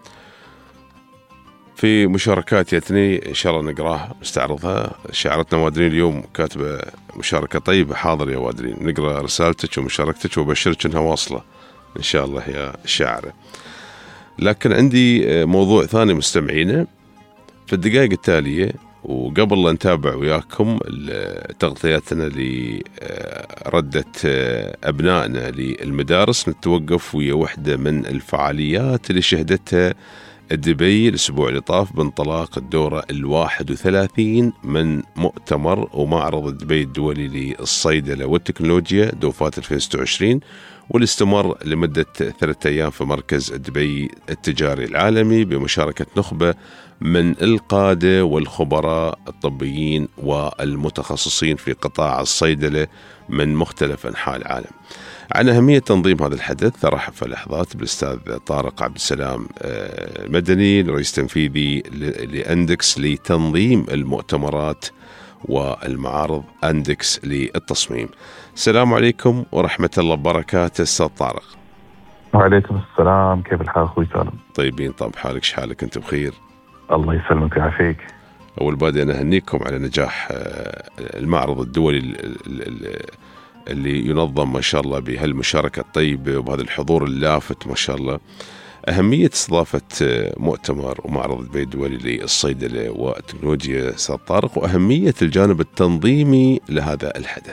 في مشاركات يتني إن شاء الله نقراها نستعرضها. شاعرتنا وادرين اليوم كاتبة مشاركة طيبة. حاضر يا وادرين، نقرأ رسالتك ومشاركتك وبشرك أنها واصلة إن شاء الله يا شاعرة. لكن عندي موضوع ثاني مستمعينا في الدقائق التالية، وقبل لا نتابع وياكم تغطياتنا لردة أبنائنا للمدارس، نتوقف ويا واحدة من الفعاليات اللي شهدتها دبي الأسبوع اللي طاف بانطلاق الدورة 31 من مؤتمر ومعرض دبي الدولي للصيدلة والتكنولوجيا دوفات 2026، واللي استمر لمدة 3 أيام في مركز دبي التجاري العالمي بمشاركة نخبة من القادة والخبراء الطبيين والمتخصصين في قطاع الصيدلة من مختلف أنحاء العالم. عن أهمية تنظيم هذا الحدث رحب في لحظات بالأستاذ طارق عبد السلام مدني، رئيس تنفيذي لأندكس لتنظيم المؤتمرات والمعارض أندكس للتصميم. السلام عليكم ورحمة الله وبركاته أستاذ طارق. وعليكم السلام، كيف الحال أخوي سالم؟ طيبين طب، حالك شحالك؟ أنت بخير؟ الله يسلمك ويعافيك. أول بادئ أنا أهنيكم على نجاح المعرض الدولي اللي ينظم ما شاء الله بهالمشاركة الطيبة وبهذا الحضور اللافت ما شاء الله. أهمية استضافة مؤتمر ومعرض دبي الدولي للصيدلة والتكنولوجيا أستاذ طارق، وأهمية الجانب التنظيمي لهذا الحدث.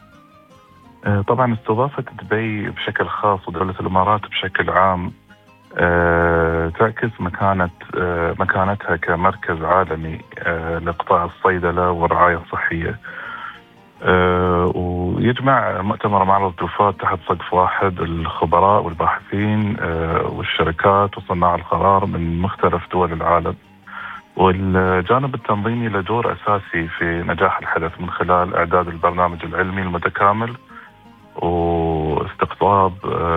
طبعا استضافة دبي بشكل خاص ودولة الإمارات بشكل عام تعكس مكانتها كمركز عالمي لقطاع الصيدلة والرعاية الصحية. ويجمع مؤتمر معرض دوفات تحت سقف واحد الخبراء والباحثين والشركات وصناع القرار من مختلف دول العالم. والجانب التنظيمي له دور أساسي في نجاح الحدث من خلال إعداد البرنامج العلمي المتكامل واستقطاب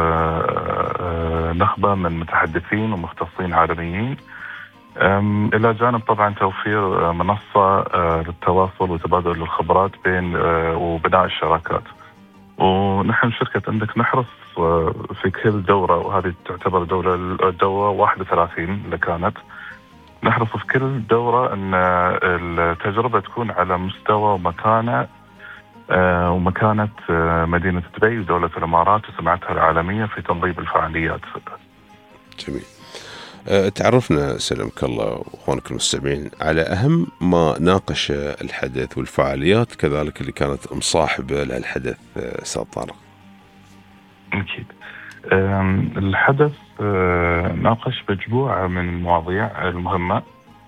نخبة من متحدثين ومختصين عالميين، إلى جانب طبعا توفير منصة للتواصل وتبادل الخبرات بين وبناء الشراكات. ونحن شركة إندكس نحرص في كل دورة، وهذه تعتبر الدورة 31 اللي كانت، نحرص في كل دورة أن التجربة تكون على مستوى ومكانة مدينة دبي ودولة الإمارات وسمعتها العالمية في تنظيم الفعاليات. جميل. تعرفنا سلمك الله واخوانك المستمعين على أهم ما ناقش الحدث والفعاليات كذلك اللي كانت مصاحبة للحدث أستاذ طارق. أكيد. الحدث ناقش مجموعة من المواضيع المهمة،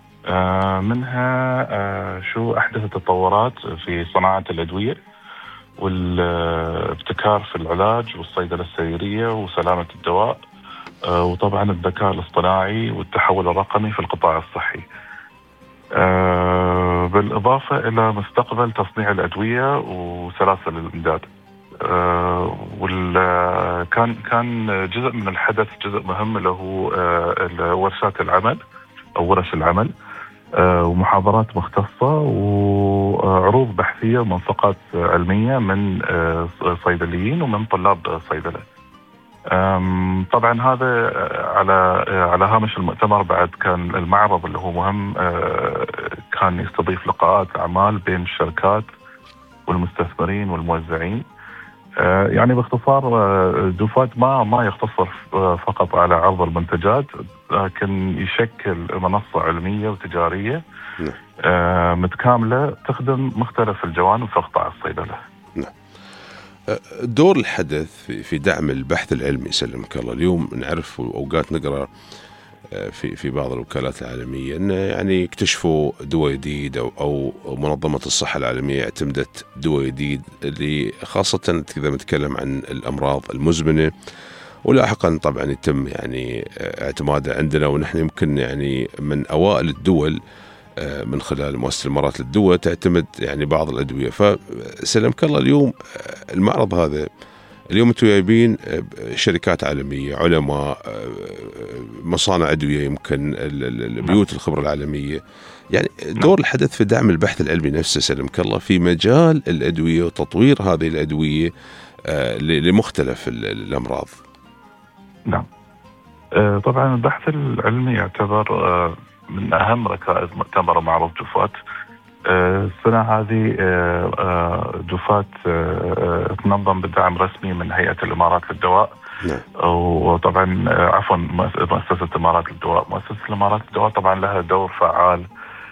منها شو أحدث التطورات في صناعة الأدوية والابتكار في العلاج والصيدلة السريرية وسلامة الدواء، وطبعا الذكاء الاصطناعي والتحول الرقمي في القطاع الصحي، بالإضافة إلى مستقبل تصنيع الأدوية وسلاسل الإمداد. كان جزء من الحدث جزء مهم اللي هو ورشات العمل أو ورش العمل، ومحاضرات مختصة وعروض بحثية ومنطقات علمية من صيدليين ومن طلاب صيدلة. طبعا هذا على هامش المؤتمر. بعد كان المعرض اللي هو مهم، كان يستضيف لقاءات أعمال بين الشركات والمستثمرين والموزعين. يعني باختصار دوفات ما يقتصر فقط على عرض المنتجات، لكن يشكل منصة علمية وتجارية متكاملة تخدم مختلف الجوانب في قطاع الصيدلة. دور الحدث في دعم البحث العلمي سلمك الله. اليوم نعرف أوقات نقرأ في بعض الوكالات العالمية أن يعني اكتشفوا دواء جديد أو منظمة الصحة العالمية اعتمدت دواء جديد اللي خاصة إذا نتكلم عن الأمراض المزمنة، ولاحقا طبعا يتم يعني اعتماده عندنا، ونحن يمكن يعني من أوائل الدول من خلال مؤسسة الإمارات للدواء تعتمد يعني بعض الأدوية. فسلمك الله اليوم المعرض هذا اليوم انتم جايبين شركات عالمية، علماء، مصانع أدوية، يمكن البيوت الخبرة العالمية. يعني دور الحدث في دعم البحث العلمي نفسه سلمك الله في مجال الأدوية وتطوير هذه الأدوية لمختلف الأمراض. نعم. طبعا البحث العلمي يعتبر من أهم ركائز مؤتمر معرض دوفات. السنة هذه دوفات تنظم بدعم رسمي من هيئة الإمارات للدواء. وطبعا عفوا مؤسسة الإمارات للدواء. مؤسسة الإمارات للدواء طبعا لها دور فعال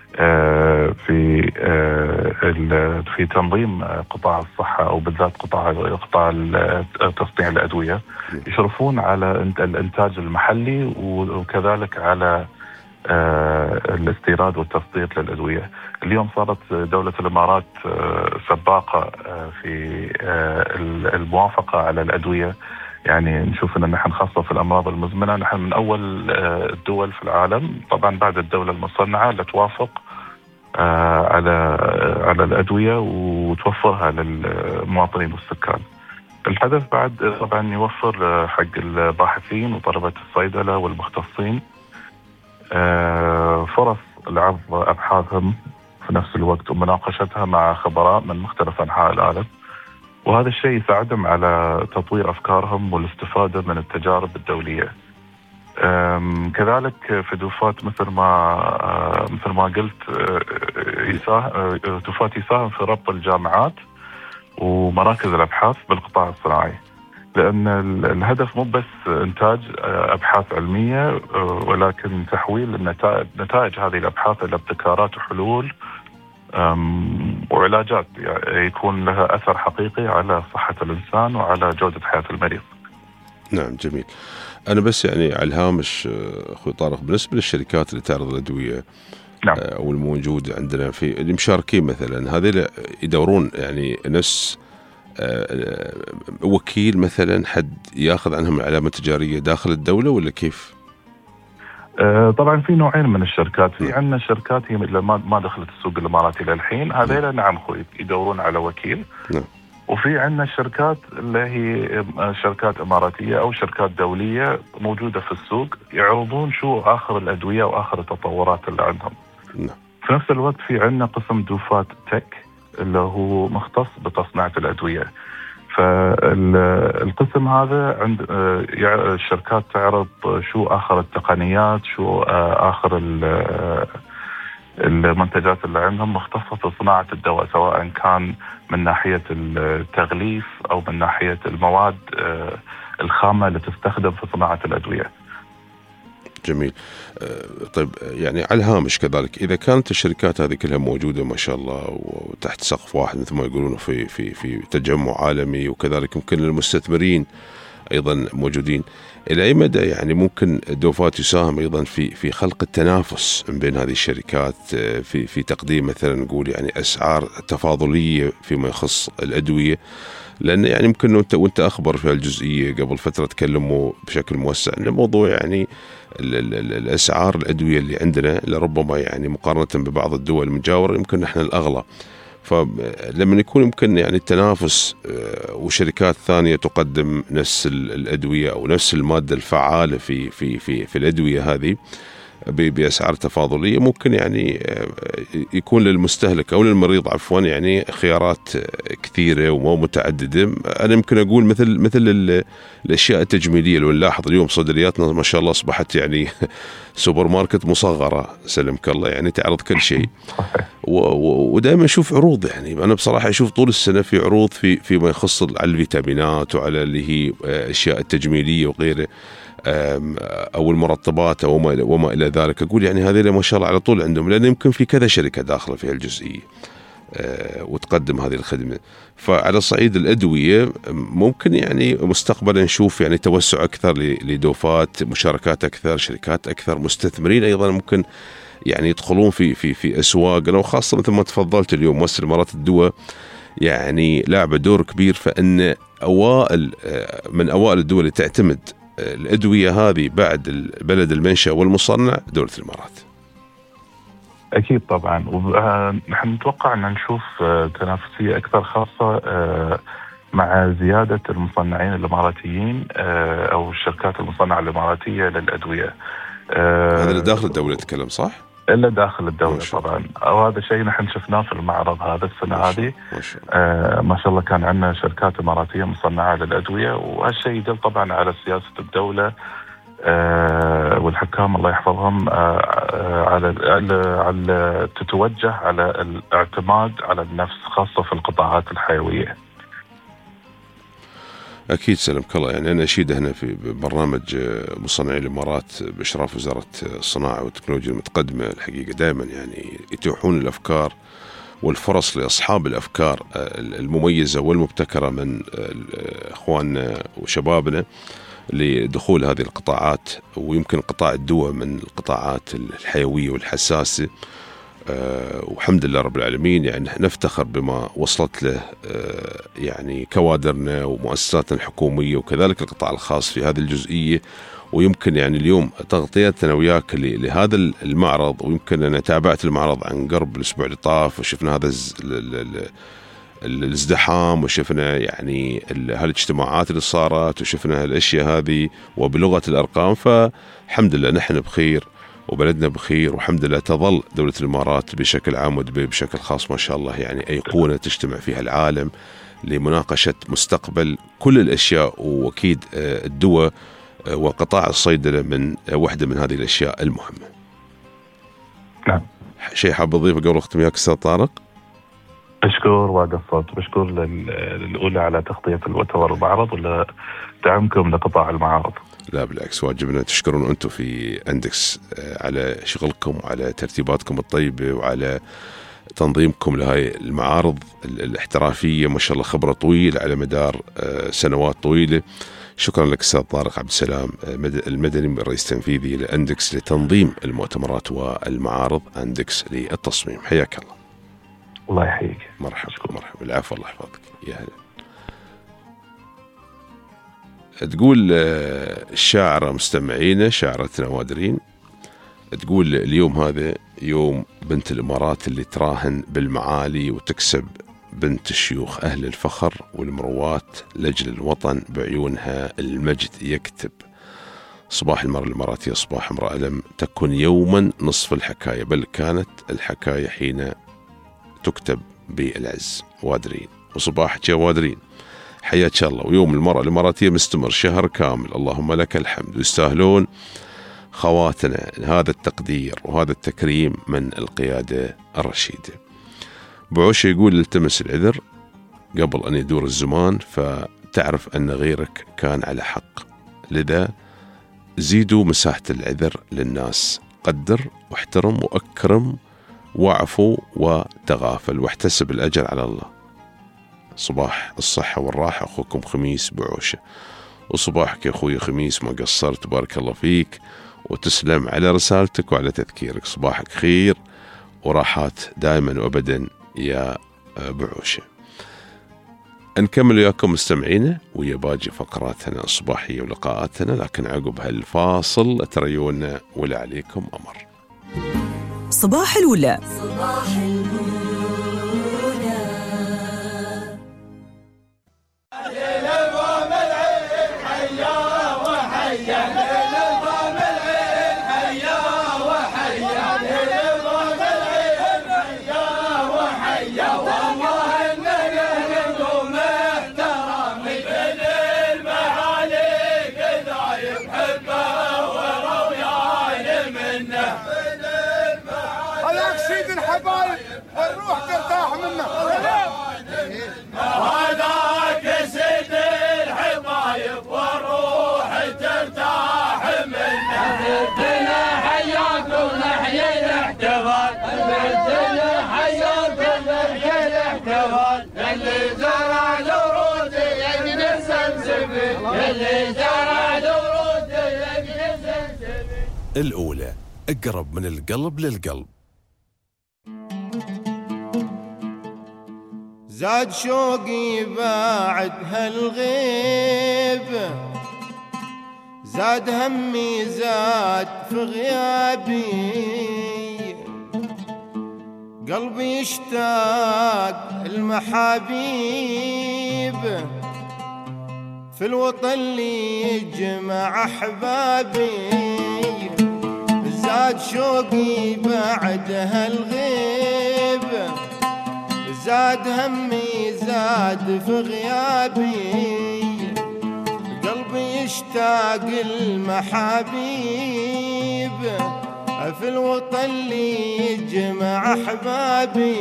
في تنظيم قطاع الصحة، أو بالذات قطاع تصنيع الأدوية. يشرفون على الإنتاج المحلي وكذلك على الاستيراد والتصدير للأدوية. اليوم صارت دولة الإمارات سباقة في الموافقة على الأدوية. يعني نشوف أن نحن خاصة في الأمراض المزمنة نحن من أول الدول في العالم، طبعا بعد الدولة المصنعة، لتوافق على الأدوية وتوفرها للمواطنين والسكان. الحدث بعد طبعا يوفر حق الباحثين وطلبة الصيدلة والمختصين فرص لعرض أبحاثهم في نفس الوقت ومناقشتها مع خبراء من مختلف أنحاء العالم، وهذا الشيء يساعدهم على تطوير أفكارهم والاستفادة من التجارب الدولية. كذلك في دوفات مثل ما قلت دوفات يساهم في ربط الجامعات ومراكز الأبحاث بالقطاع الصناعي، لأن الهدف مو بس إنتاج أبحاث علمية، ولكن تحويل نتائج هذه الأبحاث إلى ابتكارات وحلول وعلاجات يكون لها أثر حقيقي على صحة الإنسان وعلى جودة حياة المريض. نعم جميل. أنا بس يعني على الهامش أخوي طارق، بالنسبة للشركات اللي تعرض الأدوية نعم. أو الموجود عندنا في المشاركين مثلا، هذول يدورون يعني نفس وكيل مثلا حد ياخذ عنهم العلامة التجارية داخل الدولة ولا كيف؟ طبعا في نوعين من الشركات. في عندنا شركات هي اللي ما دخلت السوق الإماراتي للحين، هذول نعم أخوي يدورون على وكيل. نعم. وفي عندنا شركات اللي هي شركات إماراتية أو شركات دولية موجودة في السوق، يعرضون شو آخر الأدوية وآخر التطورات اللي عندهم. نعم. في نفس الوقت في عندنا قسم دوفات تك اللي هو مختص بتصنيع الأدوية. فالقسم هذا عند الشركات تعرض شو آخر التقنيات، شو آخر المنتجات اللي عندهم مختصة في صناعة الدواء، سواء كان من ناحية التغليف أو من ناحية المواد الخامة اللي تستخدم في صناعة الأدوية. جميل. طيب يعني على الهامش كذلك، إذا كانت الشركات هذه كلها موجودة ما شاء الله وتحت سقف واحد مثل ما يقولون في تجمع عالمي، وكذلك يمكن المستثمرين أيضا موجودين، إلى أي مدى يعني ممكن دوفات يساهم أيضا في خلق التنافس بين هذه الشركات في تقديم مثلا نقول يعني أسعار تفاضلية فيما يخص الأدوية؟ لأن يعني ممكن وأنت أخبر في الجزئية قبل فترة تكلموا بشكل موسع عن موضوع يعني الأسعار الأدوية اللي عندنا لربما يعني مقارنة ببعض الدول المجاورة يمكن نحن الأغلى. فلما يكون يمكن يعني التنافس وشركات ثانية تقدم نفس الأدوية أو نفس المادة الفعالة في الأدوية هذه بأسعار تفاضلية، ممكن يعني يكون للمستهلك أو للمريض عفوا يعني خيارات كثيرة ومتعددة. أنا يمكن أقول مثل الأشياء التجميلية. لو نلاحظ اليوم صيدلياتنا ما شاء الله أصبحت يعني سوبر ماركت مصغرة سلمك الله، يعني تعرض كل شيء. ودائما أشوف عروض، يعني أنا بصراحة أشوف طول السنة في عروض فيما يخص على الفيتامينات وعلى اللي هي أشياء التجميلية وغيره، أو المرطبات أو وما إلى ذلك. أقول يعني هذه ما شاء الله على طول عندهم، لأن يمكن في كذا شركة داخلة في الجزئية وتقدم هذه الخدمة. فعلى صعيد الأدوية ممكن يعني مستقبلا نشوف يعني توسع أكثر لدوفات، مشاركات أكثر، شركات أكثر، مستثمرين أيضا ممكن يعني يدخلون في أسواقنا، وخاصة مثل ما تفضلت اليوم مؤسسة الإمارات الدواء يعني لعبة دور كبير، فإن من أوائل الدول اللي تعتمد الأدوية هذه بعد البلد المنشأ والمصنع دولة الإمارات. أكيد طبعا. ونحن نتوقع أن نشوف تنافسية أكثر، خاصة مع زيادة المصنعين الإماراتيين أو الشركات المصنعة الإماراتية للأدوية. هذا اللي داخل الدولة تتكلم صح؟ إلا داخل الدولة طبعا. وهذا شيء نحن شفناه في المعرض هذا السنة هذه. ما شاء الله كان عندنا شركات إماراتية مصنعة للأدوية، وهالشيء يدل طبعا على سياسة الدولة والحكام الله يحفظهم على تتوجه على الاعتماد على النفس، خاصة في القطاعات الحيوية. أكيد سلمك الله. يعني أنا أشيد هنا في برنامج مصنعي الإمارات بإشراف وزارة الصناعة والتكنولوجيا المتقدمة، الحقيقة دائما يعني يتيحون الأفكار والفرص لأصحاب الأفكار المميزة والمبتكرة من إخواننا وشبابنا لدخول هذه القطاعات. ويمكن قطاع الدواء من القطاعات الحيوية والحساسة، والحمد لله رب العالمين يعني نفتخر بما وصلت له يعني كوادرنا ومؤسساتنا الحكومية وكذلك القطاع الخاص في هذه الجزئية. ويمكن يعني اليوم تغطيتنا وياك لهذا المعرض، ويمكن أنا تابعت المعرض عن قرب الأسبوع اللي طاف، وشفنا هذا الازدحام، وشفنا يعني هالاجتماعات اللي صارت، وشفنا هالأشياء هذه وبلغة الأرقام. فالحمد لله نحن بخير وبلدنا بخير، والحمد لله تظل دولة الإمارات بشكل عام ودبي بشكل خاص ما شاء الله يعني أيقونة تجتمع فيها العالم لمناقشة مستقبل كل الأشياء. وأكيد الدواء وقطاع الصيدلة من واحدة من هذه الأشياء المهمة. نعم. شيء حاب أضيفه قبل أختم وياك أستاذ طارق؟ بشكر وقصت بشكر الأولى على تغطية الوتر المعرض ولا دعمكم لقطاع المعارض. لا بالعكس، واجبنا تشكرون أنتم في أندكس على شغلكم وعلى ترتيباتكم الطيبة وعلى تنظيمكم لهاي المعارض الاحترافية. ما شاء الله خبرة طويلة على مدار سنوات طويلة. شكرا لك أستاذ طارق عبد السلام المدني، رئيس تنفيذي لأندكس لتنظيم المؤتمرات والمعارض، أندكس للتصميم. حياك الله. الله يحييك. مرحبا مرحبا. العفو، الله يحفظك. يا هلا. تقول الشاعرة مستمعينا، شاعرتنا وادرين، تقول اليوم هذا يوم بنت الإمارات اللي تراهن بالمعالي وتكسب بنت الشيوخ أهل الفخر والمروات لأجل الوطن بعيونها المجد يكتب. صباح المرأة الإماراتية صباح امرأة لم تكن يوما نصف الحكاية، بل كانت الحكاية حين تكتب بالعز. وادرين وصباحك يا وادرين، حياك الله. ويوم المرأة الإماراتية مستمر شهر كامل، اللهم لك الحمد. ويستاهلون خواتنا هذا التقدير وهذا التكريم من القيادة الرشيدة. بعوشة يقول التمس العذر قبل أن يدور الزمان، فتعرف أن غيرك كان على حق، لذا زيدوا مساحة العذر للناس. قدر واحترم وأكرم واعفو وتغافل واحتسب الأجر على الله. صباح الصحة والراحة، أخوكم خميس بعوشة. وصباحك يا أخوي خميس، ما قصرت، بارك الله فيك وتسلم على رسالتك وعلى تذكيرك. صباحك خير وراحات دائما وأبدا يا بعوشة. نكمل وياكم مستمعينا ويا باقي فقراتنا الصباحية ولقاءاتنا، لكن عقب هالفاصل تريونا ولا عليكم أمر. صباح الولا. صباح الولا. الأولى أقرب من القلب للقلب. زاد شوقي بعد هالغيب، زاد همي زاد في غيابي، قلبي يشتاق المحابيب في الوطن اللي يجمع أحبابي. زاد شوقي بعد هالغيب، زاد همي زاد في غيابي، قلبي يشتاق المحابيب في الوطن اللي يجمع أحبابي.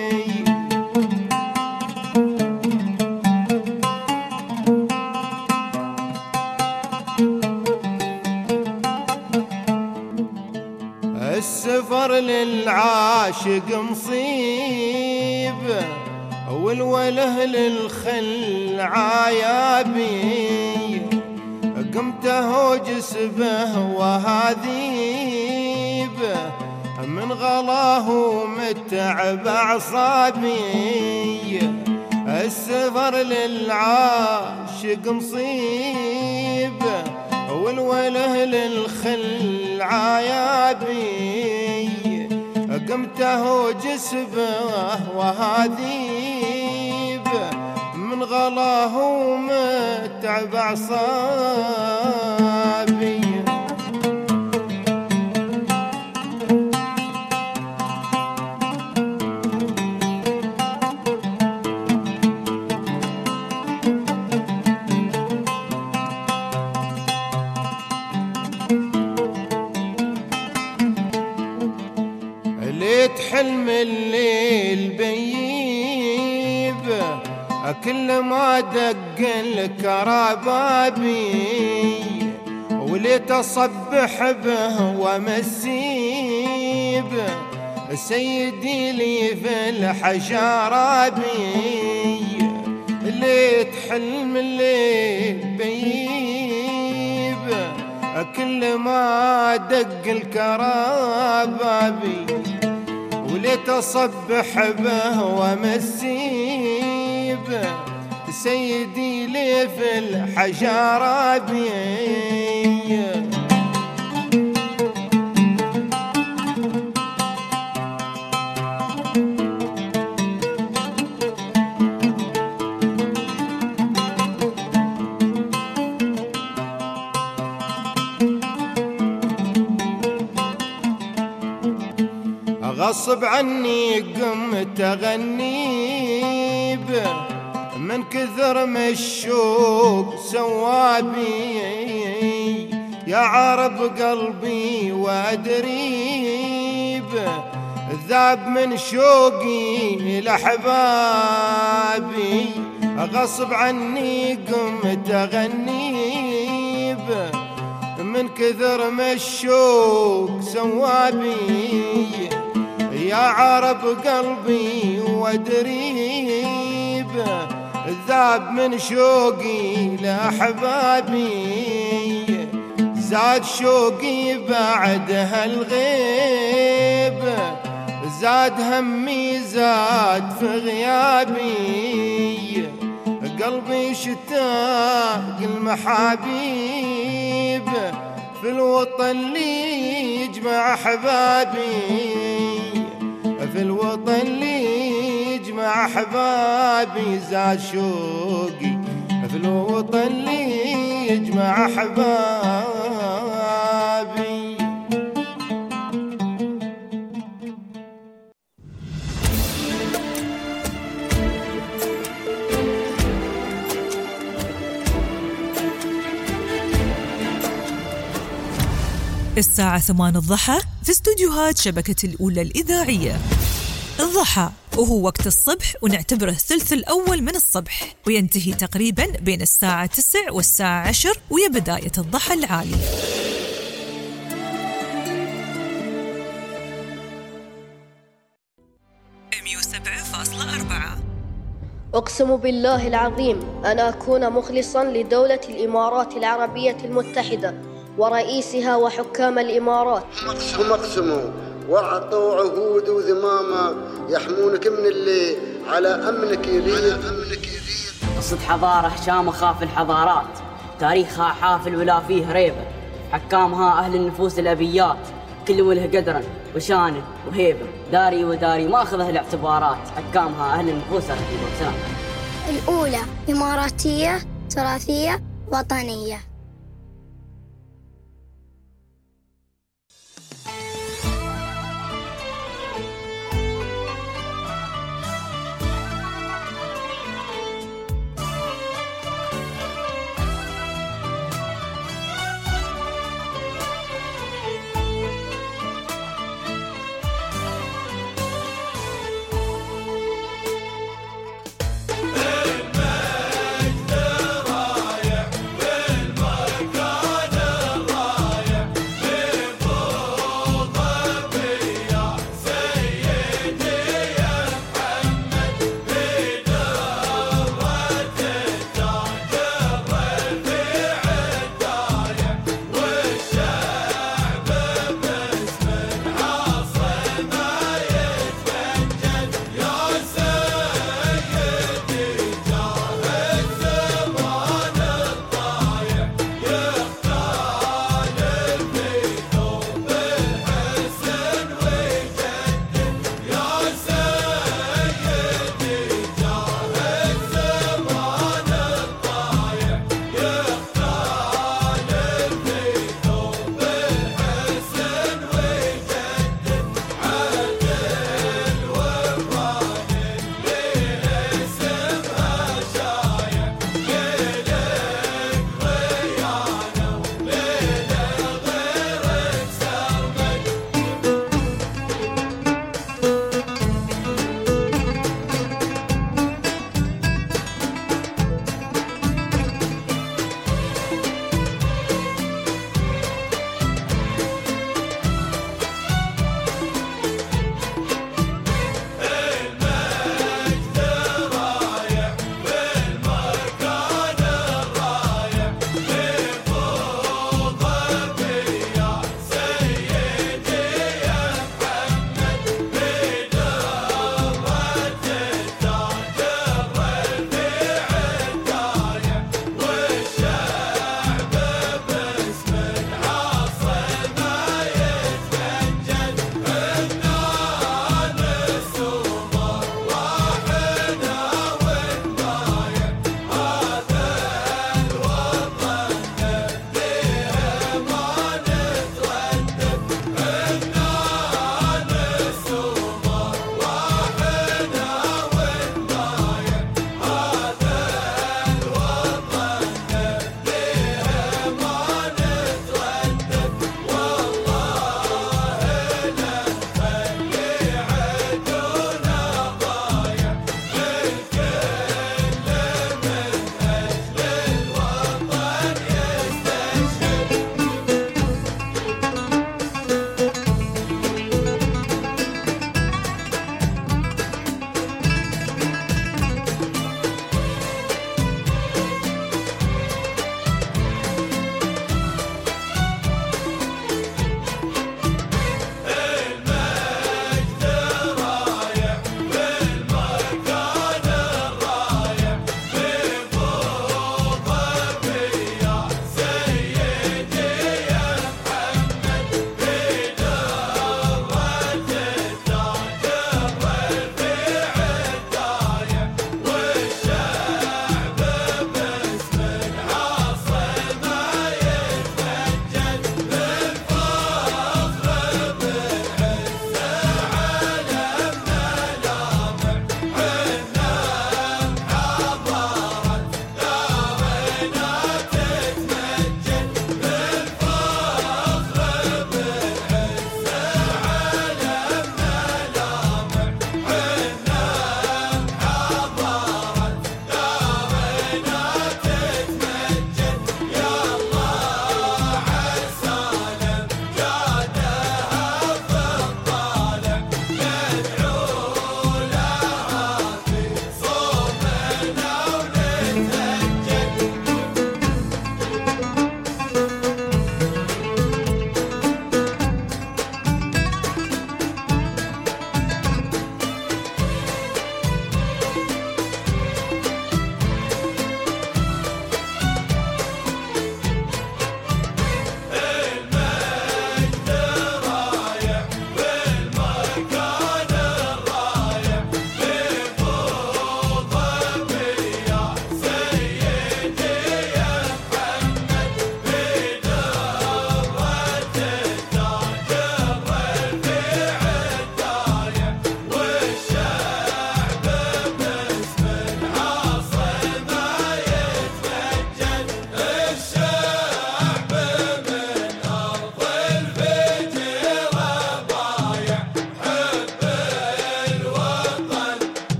السفر للعاشق مصيب، والوله للخل عيابي، قمت اهوجس به وهذيب، من غلاه ومتعب اعصابي. السفر للعاشق مصيب، والوله للخل عيابي، قمت اهوجس به وهذيب، من غلاه ومتعب اعصابي. حلم الليل بيب، كل ما دق الكرابابي، وليت أصبح به ومسيب، سيدي لي في الحشارابي. ليت حلم الليل بيب كل ما دق الكراب بابي وليت أصبح به ومسيب سيدي لي في الحجارة بي غصب عني قمت أغنيب من كثر ما الشوق سوابي يا عرب قلبي وأدريب ذاب من شوقي لأحبابي غصب عني قمت أغنيب من كثر ما الشوق سوابي يا عرب قلبي وأدريب ذاب من شوقي لأحبابي زاد شوقي بعد هالغيب زاد همي زاد في غيابي قلبي شتاق المحابيب في الوطن اللي يجمع أحبابي في الوطن اللي يجمع أحبابي زاد شوقي في الوطن اللي يجمع أحبابي الساعة 8 الضحى في استوديوهات شبكة الأولى الإذاعية. الضحى وهو وقت الصبح ونعتبره الثلث الأول من الصبح وينتهي تقريبا بين الساعة 9 والساعة 10 ويا بداية الضحى العالي. أقسم بالله العظيم أن أكون مخلصا لدولة الإمارات العربية المتحدة ورئيسها وحكام الإمارات. هم اقسموا وأعطوا عهود وذمامة يحمونك من اللي على أمنك يريد. قصة حضارة شامخة في الحضارات، تاريخها حافل ولا فيه ريبة، حكامها أهل النفوس الأبيات، كل وله قدرا وشان وهيبة، داري وداري ما أخذها الاعتبارات، حكامها أهل النفوس الأبيات. الأولى إماراتية تراثية وطنية. المجد رايح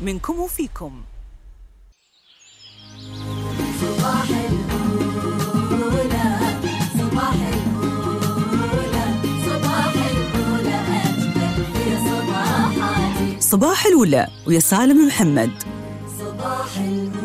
منكم وفيكم. صباح الأولى صباح الأولى صباح الأولى أجمل في صباحاتي. صباح الأولى ويا سالم محمد. صباح الأولى.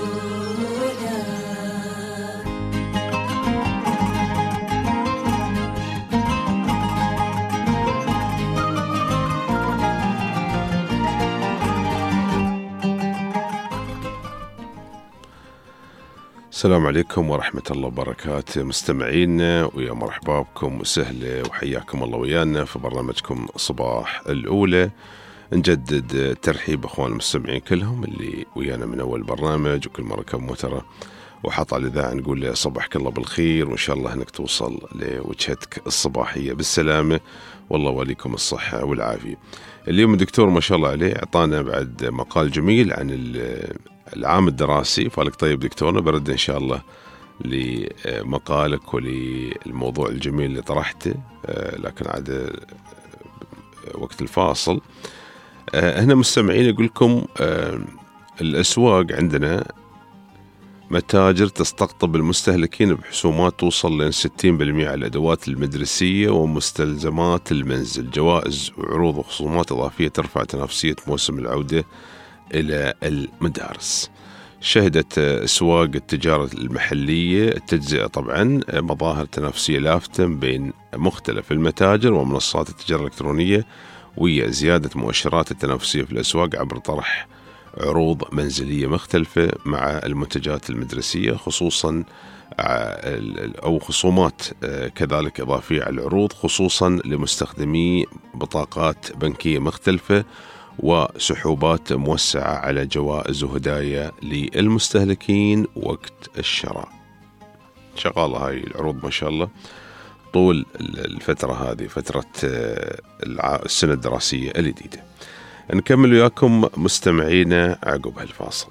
السلام عليكم ورحمة الله وبركاته مستمعينا، ويا مرحبا بكم وسهلا وحياكم الله ويانا في برنامجكم صباح الأولى. نجدد ترحيب أخوان المستمعين كلهم اللي ويانا من أول برنامج، وكل مرة كم ترى وحط على الإذاعة نقول له صبحك الله بالخير، وإن شاء الله أنك توصل لوجهتك الصباحية بالسلامة، والله وليكم الصحة والعافية. اليوم الدكتور ما شاء الله عليه أعطانا بعد مقال جميل عن العام الدراسي، فالك طيب دكتورنا برد إن شاء الله لمقالك وللموضوع الجميل اللي طرحته، لكن عاد وقت الفاصل. هنا مستمعين يقول لكم الأسواق عندنا متاجر تستقطب المستهلكين بحسومات توصل ل 60% على الأدوات المدرسية ومستلزمات المنزل، جوائز وعروض وخصومات إضافية ترفع تنافسية موسم العودة إلى المدارس. شهدت أسواق التجارة المحلية التجزئة طبعا مظاهر تنافسية لافتة بين مختلف المتاجر ومنصات التجارة الإلكترونية، وهي زيادة مؤشرات التنافسية في الأسواق عبر طرح عروض منزلية مختلفة مع المنتجات المدرسية، خصوصا أو خصومات كذلك إضافية على العروض خصوصا لمستخدمي بطاقات بنكية مختلفة، وسحوبات موسعة على جوائز وهدايا للمستهلكين وقت الشراء. شغالة هاي العروض ما شاء الله طول الفترة هذه، فترة السنة الدراسية الجديدة. نكمل وياكم مستمعينا عقب هالفاصل.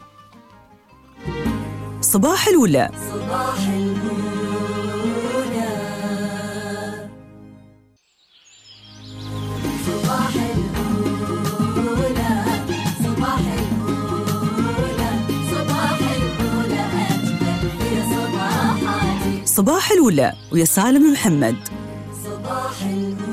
صباح الأولى. صباح الأولى صباح الأولى صباح الأولى صباح الأولى أجمل في صباحاتي. صباح الأولى ويا سالم محمد. صباح الأولى.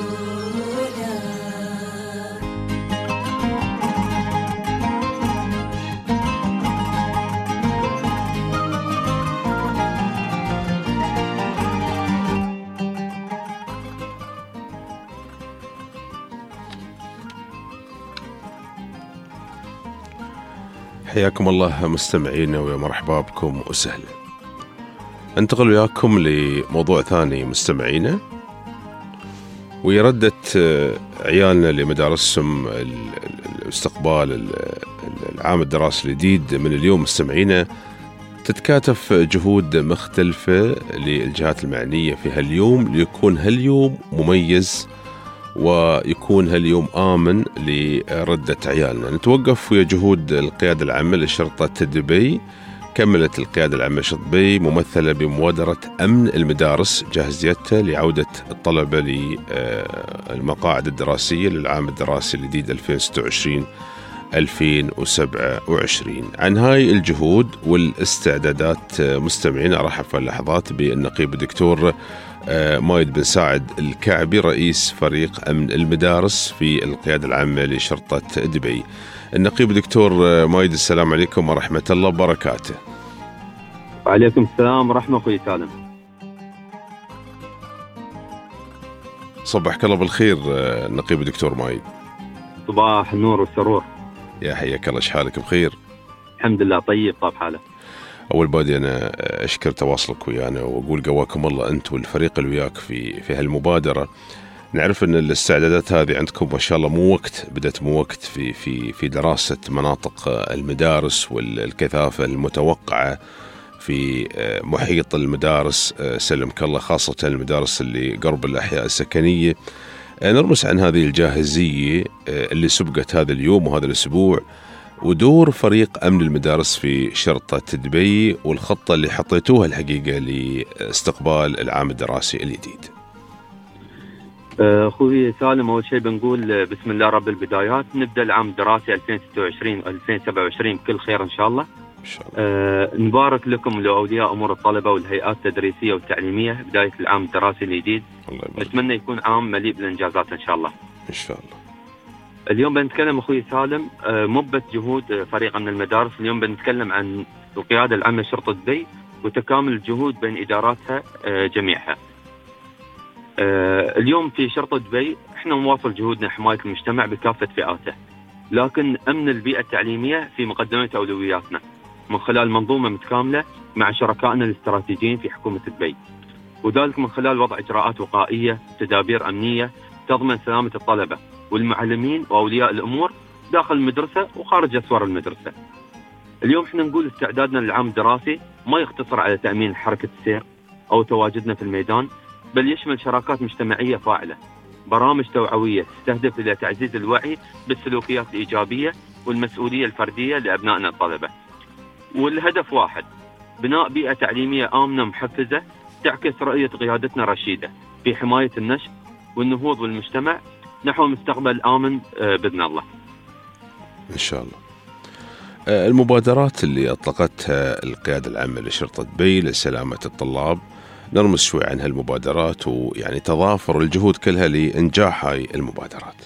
حياكم الله مستمعينا ويا مرحبا بكم وسهلا. انتقل وياكم لموضوع ثاني مستمعينا، ويردة عيالنا لمدارسهم استقبال العام الدراسي الجديد من اليوم مستمعينا. تتكاتف جهود مختلفة للجهات المعنية في هاليوم ليكون هاليوم مميز ويكون هاليوم آمن لردة عيالنا. نتوقف ويا جهود القيادة العامة لشرطة دبي. كملت القيادة العامة لشرطة دبي ممثلة بمبادرة أمن المدارس جاهزيتها لعودة الطلبة للمقاعد الدراسية للعام الدراسي الجديد 2026-2027. عن هاي الجهود والاستعدادات مستمعين أرحب في اللحظات بالنقيب الدكتور مايد بن سعد الكعبي رئيس فريق أمن المدارس في القيادة العامة لشرطة دبي. النقيب دكتور مايد، السلام عليكم ورحمة الله وبركاته. وعليكم السلام ورحمة أخوي سالم. صبحك الله بالخير النقيب دكتور مايد. صباح النور والسرور. يا حياك الله، شحالك بخير؟ الحمد لله طيب طاب حالك. أول بادي أنا أشكر تواصلك ويانا وأقول قواكم الله أنت والفريق اللي وياك في هالمبادرة. نعرف أن الاستعدادات هذه عندكم ما شاء الله بدأت مو وقت في دراسة مناطق المدارس والكثافة المتوقعة في محيط المدارس سلمك الله، خاصة المدارس اللي قرب الأحياء السكنية. نرمس عن هذه الجاهزية اللي سبقت هذا اليوم وهذا الأسبوع، ودور فريق أمن المدارس في شرطة دبي، والخطة اللي حطيتوها الحقيقة لاستقبال العام الدراسي الجديد. أخوي سالم، أول شيء بنقول بسم الله رب البدايات. نبدأ العام الدراسي 2026-2027 بكل خير إن شاء الله. نبارك لكم لأولياء أمور الطلبة والهيئات التدريسية والتعليمية بداية العام الدراسي الجديد. نتمنى يكون عام مليء بالإنجازات إن شاء الله. إن شاء الله. اليوم بنتكلم أخوي سالم مبت جهود فريق من المدارس. اليوم بنتكلم عن القيادة العامة لشرطة دبي وتكامل الجهود بين إداراتها جميعها. اليوم في شرطة دبي احنا نواصل جهودنا حماية المجتمع بكافة فئاته، لكن أمن البيئة التعليمية في مقدمة أولوياتنا من خلال منظومة متكاملة مع شركائنا الاستراتيجيين في حكومة دبي، وذلك من خلال وضع إجراءات وقائية، تدابير أمنية تضمن سلامة الطلبة والمعلمين وأولياء الأمور داخل المدرسة وخارج أسوار المدرسة. اليوم احنا نقول استعدادنا للعام الدراسي ما يقتصر على تأمين حركة السير أو تواجدنا في الميدان، بل يشمل شراكات مجتمعية فاعلة، برامج توعوية تستهدف إلى تعزيز الوعي بالسلوكيات الإيجابية والمسؤولية الفردية لأبنائنا الطلبة. والهدف واحد، بناء بيئة تعليمية آمنة محفزة تعكس رؤية قيادتنا رشيدة في حماية النشء والنهوض والمجتمع نحو مستقبل آمن بإذن الله. إن شاء الله. المبادرات اللي أطلقتها القيادة العامة لشرطة دبي لسلامة الطلاب، نرمز شوي عن هالمبادرات ويعني تضافر الجهود كلها لإنجاح هاي المبادرات.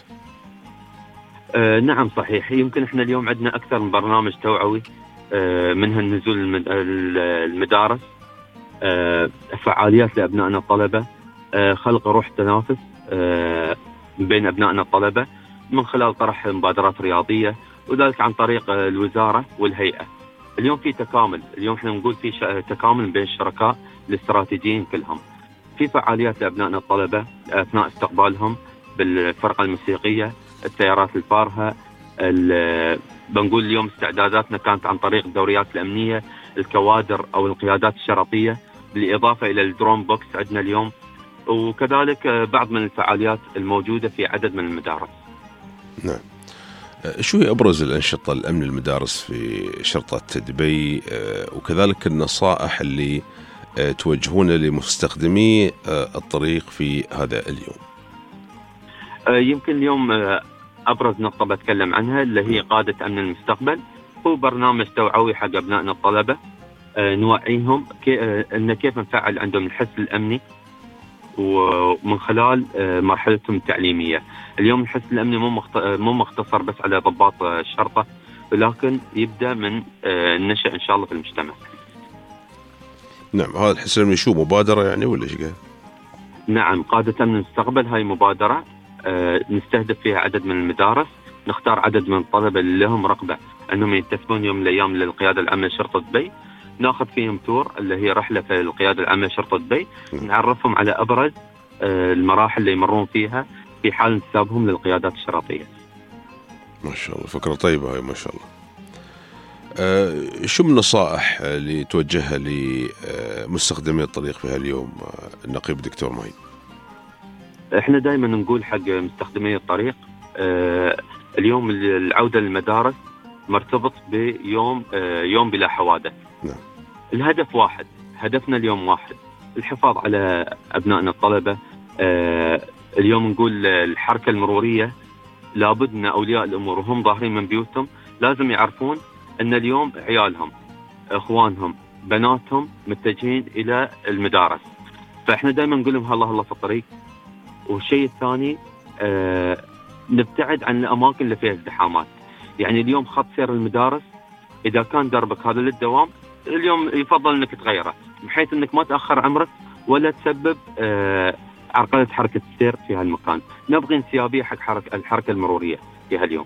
نعم صحيح. يمكن احنا اليوم عندنا أكثر من برنامج توعوي، منها النزول المدارس، فعاليات لأبنائنا الطلبة، خلق روح تنافس بين أبنائنا الطلبة من خلال طرح مبادرات رياضية، وذلك عن طريق الوزارة والهيئة. اليوم في تكامل، اليوم احنا نقول في تكامل بين الشركاء الاستراتيجيين كلهم. في فعاليات لأبنائنا الطلبة أثناء استقبالهم بالفرقة الموسيقية، السيارات الفارهة. بنقول اليوم استعداداتنا كانت عن طريق الدوريات الأمنية، الكوادر أو القيادات الشرطية، بالإضافة إلى الدرون بوكس عندنا اليوم، وكذلك بعض من الفعاليات الموجودة في عدد من المدارس. نعم. شو هي أبرز الأنشطة الأمن المدارس في شرطة دبي، وكذلك النصائح اللي توجهون لمستخدمي الطريق في هذا اليوم؟ يمكن اليوم أبرز نقطة بتكلم عنها اللي هي قادة أمن المستقبل. هو برنامج توعوي حق أبنائنا الطلبة، نوعيهم إن كيف نفعل عندهم الحس الأمني ومن خلال مرحلتهم التعليمية. اليوم الحس الأمني مو مختصر بس على ضباط الشرطة، ولكن يبدأ من النشأ إن شاء الله في المجتمع. نعم. هذا الحس الأمني شو مبادرة يعني ولا شيء؟ نعم، قادة أمن المستقبل هاي مبادرة نستهدف فيها عدد من المدارس، نختار عدد من الطلبة اللي لهم رغبة أنهم ينتسبون يوم من الأيام للقيادة العامة لشرطة دبي، ناخذ فيهم تور اللي هي رحلة في القيادة العامة لشرطة دبي، نعرفهم على أبرز المراحل اللي يمرون فيها في حال انتسابهم للقيادات الشرطية. ما شاء الله، فكرة طيبة هاي ما شاء الله. شو من النصائح اللي توجهها لمستخدمي الطريق في هاليوم النقيب دكتور ماهي؟ احنا دائما نقول حق مستخدمي الطريق اليوم العودة للمدارس مرتبط بيوم يوم بلا حوادث. نعم. الهدف واحد، هدفنا اليوم واحد، الحفاظ على أبنائنا الطلبة. اليوم نقول الحركة المرورية لابد أن أولياء الأمور وهم ظاهرين من بيوتهم لازم يعرفون أن اليوم عيالهم، إخوانهم، بناتهم متجهين إلى المدارس، فإحنا دائما نقول لهم هلا هلا في الطريق. والشيء الثاني نبتعد عن الأماكن اللي فيها ازدحامات. يعني اليوم خط سير المدارس إذا كان دربك هذا للدوام، اليوم يفضل أنك تغيره بحيث أنك ما تأخر عمرك ولا تسبب عرقلة حركة السير في هالمكان. نبغي انسيابية حق الحركة المرورية في هاليوم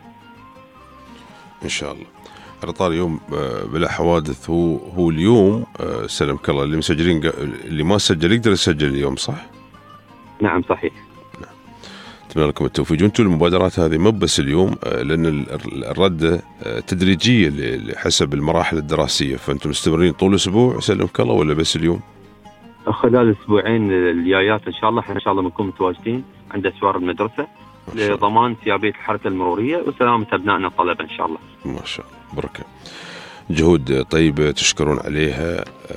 إن شاء الله. على طاري يوم بلا حوادث، هو اليوم سلمك الله اللي مسجلين، اللي ما سجل يقدر يسجل اليوم صح؟ نعم صحيح. نعم. أتمنى لكم التوفيق. وانتم المبادرات هذه مو بس اليوم، لأن الردة تدريجية حسب المراحل الدراسية، فأنتم مستمرين طول الأسبوع سلمك الله ولا بس اليوم؟ خلال الأسبوعين الجايات إن شاء الله إن شاء الله بنكون متواجدين عند أسوار المدرسة لضمان سيابية الحركة المرورية وسلامة أبنائنا الطلبة إن شاء الله. ما شاء الله، بركة. جهود طيبة تشكرون عليها،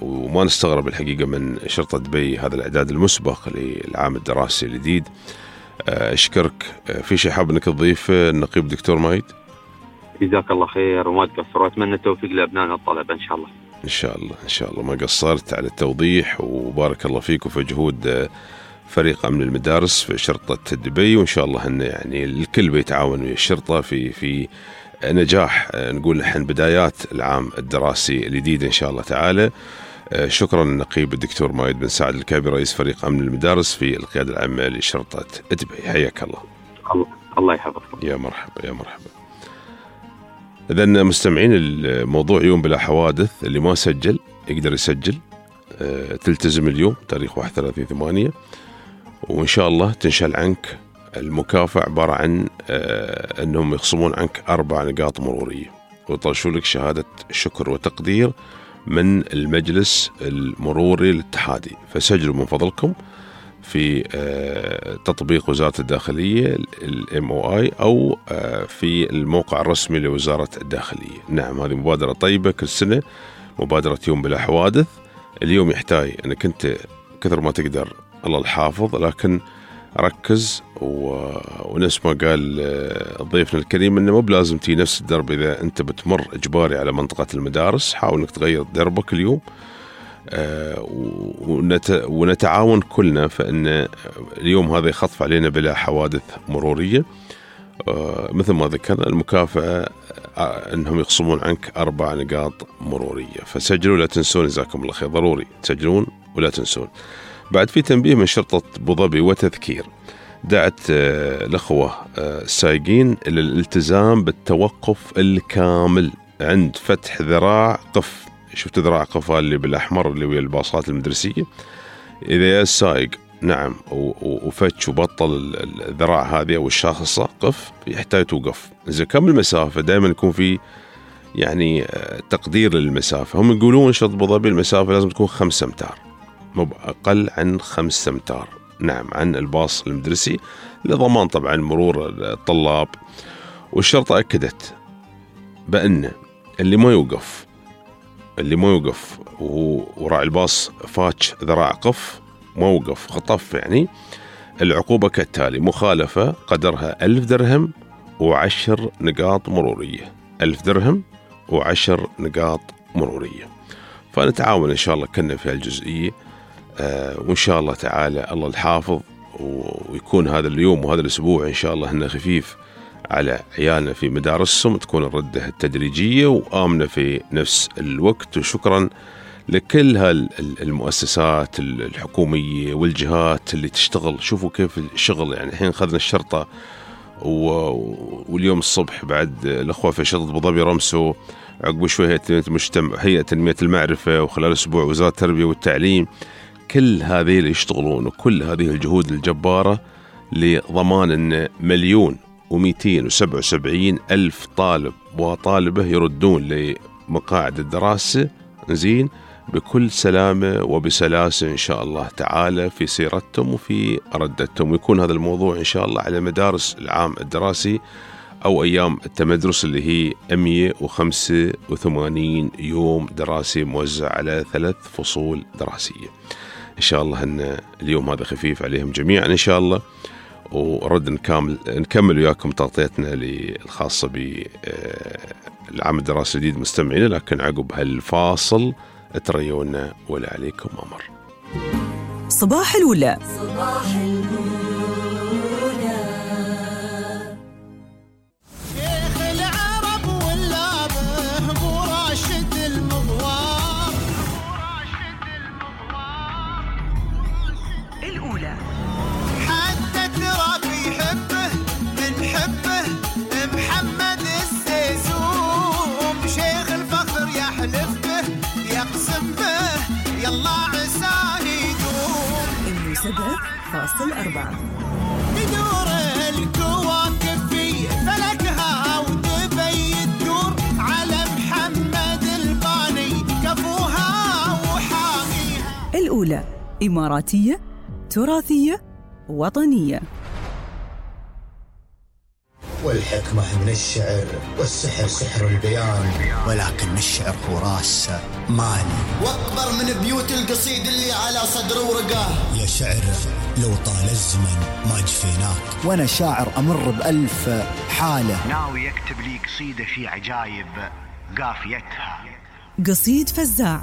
وما نستغرب الحقيقة من شرطة دبي هذا الإعداد المسبق للعام الدراسي الجديد. أشكرك. في شيء حاب أنك تضيف النقيب دكتور مايد؟ جزاك الله خير وما تقصر، وأتمنى التوفيق لأبنائنا الطلبة إن شاء الله. إن شاء الله إن شاء الله ما قصرت على التوضيح، وبارك الله فيك وفي جهود فريق أمن المدارس في شرطة دبي، وإن شاء الله أن يعني الكل بيتعاون ويا الشرطة في نجاح نقول نحن بدايات العام الدراسي الجديد إن شاء الله تعالى. شكرا النقيب الدكتور مايد بن سعد الكابي رئيس فريق أمن المدارس في القيادة العامة لشرطة دبي، حياك الله. الله يحفظك. يا مرحبا يا مرحبا. إذن مستمعين، الموضوع يوم بلا حوادث، اللي ما سجل يقدر يسجل، تلتزم اليوم تاريخ 31/8، وإن شاء الله تنشال عنك المكافأة عبارة عن أنهم يخصمون عنك 4 نقاط مرورية ويطرشوا لك شهادة شكر وتقدير من المجلس المروري الاتحادي. فسجلوا من فضلكم في تطبيق وزارة الداخلية MOI أو في الموقع الرسمي لوزارة الداخلية. نعم، هذه مبادرة طيبة كل سنة، مبادرة يوم بلا حوادث. اليوم يحتاج أنك أنت كثر ما تقدر الله الحافظ، لكن ركز ونفس ما قال ضيفنا الكريم انه مو بلازم تي نفس الدرب. اذا انت بتمر اجباري على منطقة المدارس حاول انك تغير دربك اليوم، ونتعاون كلنا، فان اليوم هذا يخفف علينا بلا حوادث مرورية. مثل ما ذكرنا المكافأة انهم يخصمون عنك 4 نقاط مرورية. فسجلوا لا تنسون، جزاكم الله خير، ضروري تسجلون ولا تنسون. بعد في تنبيه من شرطة أبو ظبي وتذكير، دعت الأخوة السائقين إلى الالتزام بالتوقف الكامل عند فتح ذراع قف. شفت ذراع قف اللي بالأحمر اللي ويا الباصات المدرسية؟ إذا يا السائق نعم وفتش وبطل الذراع هذه أو الشاخصة قف، يحتاج توقف. إذا كم المسافة دائما يكون في يعني تقدير للمسافة. هم يقولون شرطة أبو ظبي المسافة لازم تكون 5 أمتار، مو أقل عن 5 أمتار، نعم، عن الباص المدرسي لضمان طبعا مرور الطلاب. والشرطة أكدت بأن اللي ما يوقف وراعي الباص فاتش ذراع قف، ما وقف خطف، يعني العقوبة كالتالي: مخالفة قدرها 1000 درهم و10 نقاط مرورية. 1000 درهم و10 نقاط مرورية. فنتعاون إن شاء الله كنا في هالجزئية، وإن شاء الله تعالى الله الحافظ، ويكون هذا اليوم وهذا الأسبوع إن شاء الله إنه خفيف على عيالنا في مدارسهم، تكون الردة التدريجية وآمنة في نفس الوقت. وشكرا لكل هالمؤسسات الحكومية والجهات اللي تشتغل. شوفوا كيف الشغل، يعني الحين أخذنا الشرطة واليوم الصبح بعد الأخوة في شرطة أبو ظبي رمسوا، عقب شوي هيئة تنمية المعرفة، وخلال أسبوع وزارة التربية والتعليم. كل هذه اللي يشتغلون وكل هذه الجهود الجبارة لضمان أن 1,277,000 طالب وطالبة يردون لمقاعد الدراسة زين بكل سلامة وبسلاسة إن شاء الله تعالى في سيرتهم وفي ردتهم. ويكون هذا الموضوع إن شاء الله على مدارس العام الدراسي أو أيام التمدرس اللي هي 185 يوم دراسي موزع على 3 فصول دراسية. إن شاء الله أن اليوم هذا خفيف عليهم جميعا إن شاء الله. ورد نكمل وياكم تغطيتنا الخاصة بالعام الدراسي الجديد مستمعين، لكن عقب هالفاصل تريونا ولا عليكم أمر. صباح الأولى. صباح الأولى. شيخ العرب واللابه براشد المغوار. الأولى. حتى ترى يحبه من حبه محمد السيسوم، شيخ الفخر يحلف به يقسم به يلا عساه يدوم. 7.4 تدور الكواكب في فلكها وتبي تدور على محمد الباني كفوها وحاميها. الأولى إماراتية تراثية وطنية. والحكمة من الشعر والسحر سحر البيان، ولكن الشعر هو راس مالي واكبر من بيوت القصيد اللي على صدر ورقاه. يا شعر لو طال الزمن ما جفيناك. وانا شاعر امر بألف حالة. ناوي يكتب لي قصيدة في عجايب قافيتها. قصيد فزاع.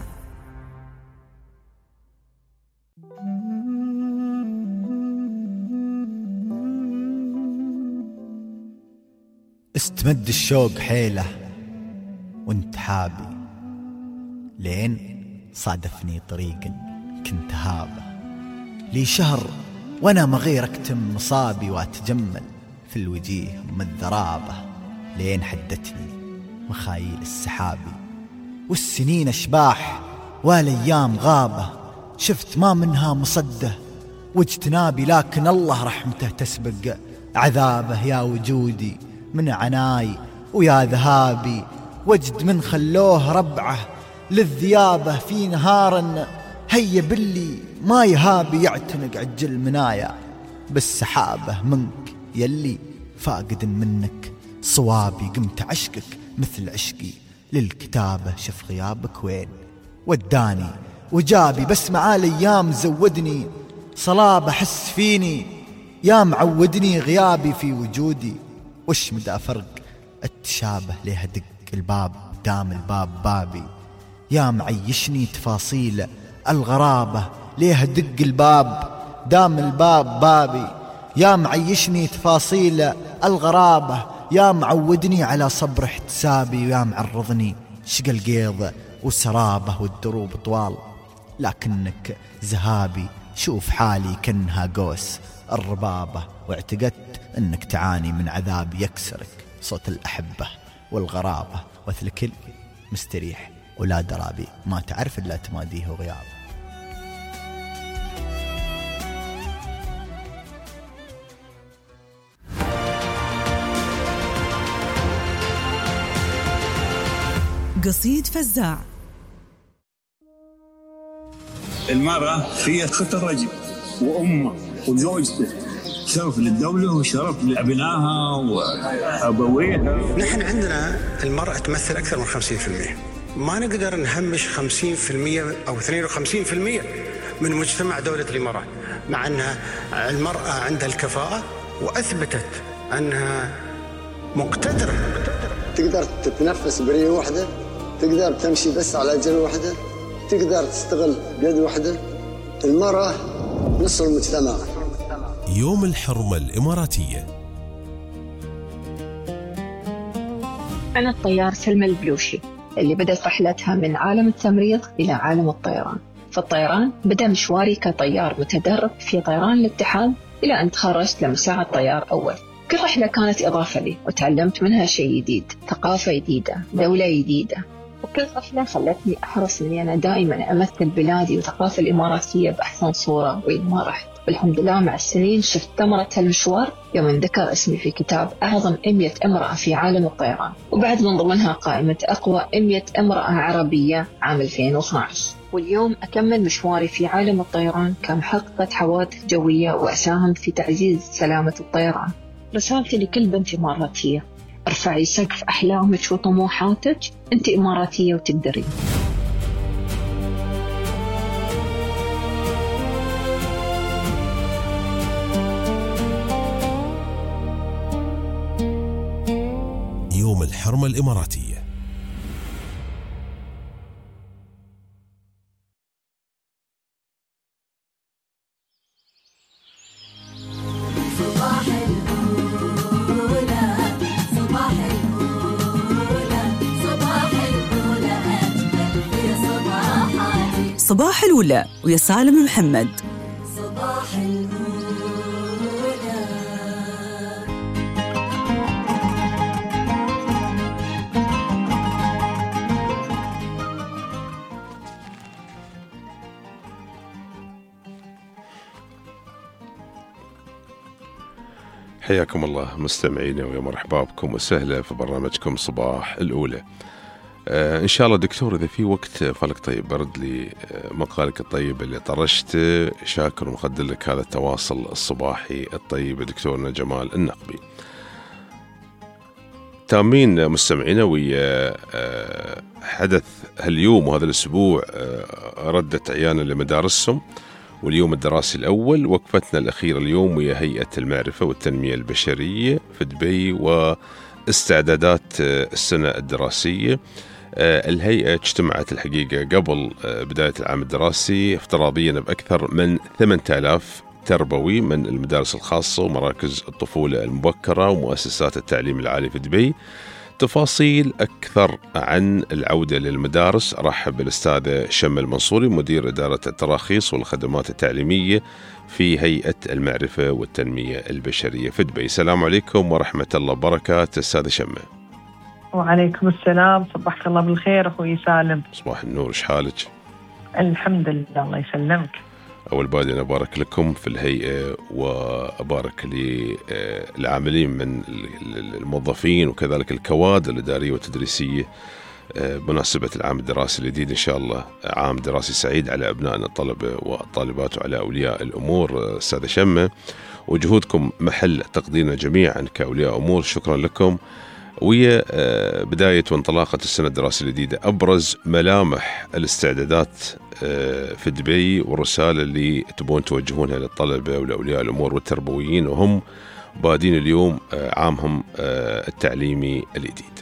استمد الشوق حيلة وانت حابي، لين صادفني طريق كنت هابه. لي شهر وانا ما غير اكتم مصابي واتجمل في الوجيه ام الذرابة، لين حدتني مخايل السحابي. والسنين اشباح والايام غابة، شفت ما منها مصده واجتنابي، لكن الله رحمته تسبق عذابه. يا وجودي من عناي ويا ذهابي، وجد من خلوه ربعه للذيابة. في نهار هيا باللي ما يهابي، يعتنق عجل منايا بالسحابة منك يلي فاقد منك صوابي. قمت عشقك مثل عشقي للكتابة، شف غيابك وين وداني وجابي. بس مع الايام زودني صلابة، حس فيني يا معودني غيابي في وجودي. وش مدى فرق التشابه ليه دق الباب دام الباب بابي، يا معيشني تفاصيل الغرابة ليه دق الباب دام الباب بابي. يا معيشني تفاصيل الغرابة، يا معودني على صبر احتسابي، ويا معرضني شق القيض وسرابة والدروب طوال لكنك ذهابي. شوف حالي كنها قوس الربابة، واعتقدت انك تعاني من عذاب يكسرك صوت الأحبة والغرابة. وثلكل مستريح ولا درابي، ما تعرف إلا تماديه وغياب. قصيد فزاع. المرأة هي أخت الرجل وأمه وزوجته، شرف للدولة وشرف لأبنائها وأبويها. نحن عندنا المرأة تمثل أكثر من 50%، ما نقدر نهمش 50% أو 52% من مجتمع دولة الإمارات، مع أنها المرأة عندها الكفاءة وأثبتت أنها مقتدرة. تقدر تتنفس برية واحدة، تقدر تمشي بس على رجل واحدة، تقدر تستغل بيد واحدة. المرأة نصف المجتمع. يوم الحرمة الإماراتية. أنا الطيار سلمى البلوشي اللي بدأت رحلتها من عالم التمريض إلى عالم الطيران. في الطيران بدأ مشواري كطيار متدرب في طيران الاتحاد إلى أن تخرجت لمساعد طيار أول. كل رحلة كانت إضافة لي وتعلمت منها شيء جديد، ثقافة جديدة، دولة جديدة، وكل رحلة خلتني أحرص أني أنا دائما أمثل بلادي وثقافة الإماراتية بأحسن صورة. وين ما رحت والحمد لله مع السنين شفت ثمرة هالمشوار يوم ذكر اسمي في كتاب أعظم 100 امرأة في عالم الطيران، وبعد من ضمنها قائمة أقوى 100 امرأة عربية عام 2012. واليوم أكمل مشواري في عالم الطيران كمحققة حوادث جوية وأساهم في تعزيز سلامة الطيران. رسالتي لكل بنت إماراتية: ارفعي سقف أحلامك وطموحاتك، أنت إماراتية وتقدرين. يوم الحرمة الإماراتية. صباح الأولى ويا سالم محمد. صباح الأولى. حياكم الله مستمعينا ويا مرحبا بكم وسهلا في برنامجكم صباح الأولى. إن شاء الله دكتور إذا في وقت فلك طيب برد لي مقالك الطيب اللي طرشت، شاكر ومقدر لك هذا التواصل الصباحي الطيب دكتورنا جمال النقبي. تامين مستمعينا ويا حدث هاليوم وهذا الأسبوع ردت عيانا لمدارسهم، واليوم الدراسي الأول وقفتنا الأخيرة اليوم ويا هيئة المعرفة والتنمية البشرية في دبي واستعدادات السنة الدراسية. الهيئة اجتمعت الحقيقة قبل بداية العام الدراسي افتراضيا بأكثر من 8000 تربوي من المدارس الخاصة ومراكز الطفولة المبكرة ومؤسسات التعليم العالي في دبي. تفاصيل أكثر عن العودة للمدارس أرحب بالأستاذة شمة المنصوري مدير إدارة التراخيص والخدمات التعليمية في هيئة المعرفة والتنمية البشرية في دبي. السلام عليكم ورحمة الله وبركاته أستاذة شمة. وعليكم السلام، صبحك الله بالخير أخوي سالم. صباح النور، إيش حالك؟ الحمد لله، الله يسلمك. أول بعد أنا أبارك لكم في الهيئة وأبارك للعاملين من الموظفين وكذلك الكوادر الإدارية والتدريسية بمناسبة العام الدراسي الجديد. إن شاء الله عام دراسي سعيد على أبنائنا الطلبة والطالبات وعلى أولياء الأمور. أستاذة شمة، وجهودكم محل تقديرنا جميعا كأولياء أمور، شكرا لكم. ويا بداية وانطلاقة السنة الدراسية الجديدة، أبرز ملامح الاستعدادات في دبي والرسالة اللي تبون توجهونها للطلبة ولأولياء الأمور والتربويين وهم بادين اليوم عامهم التعليمي الجديد.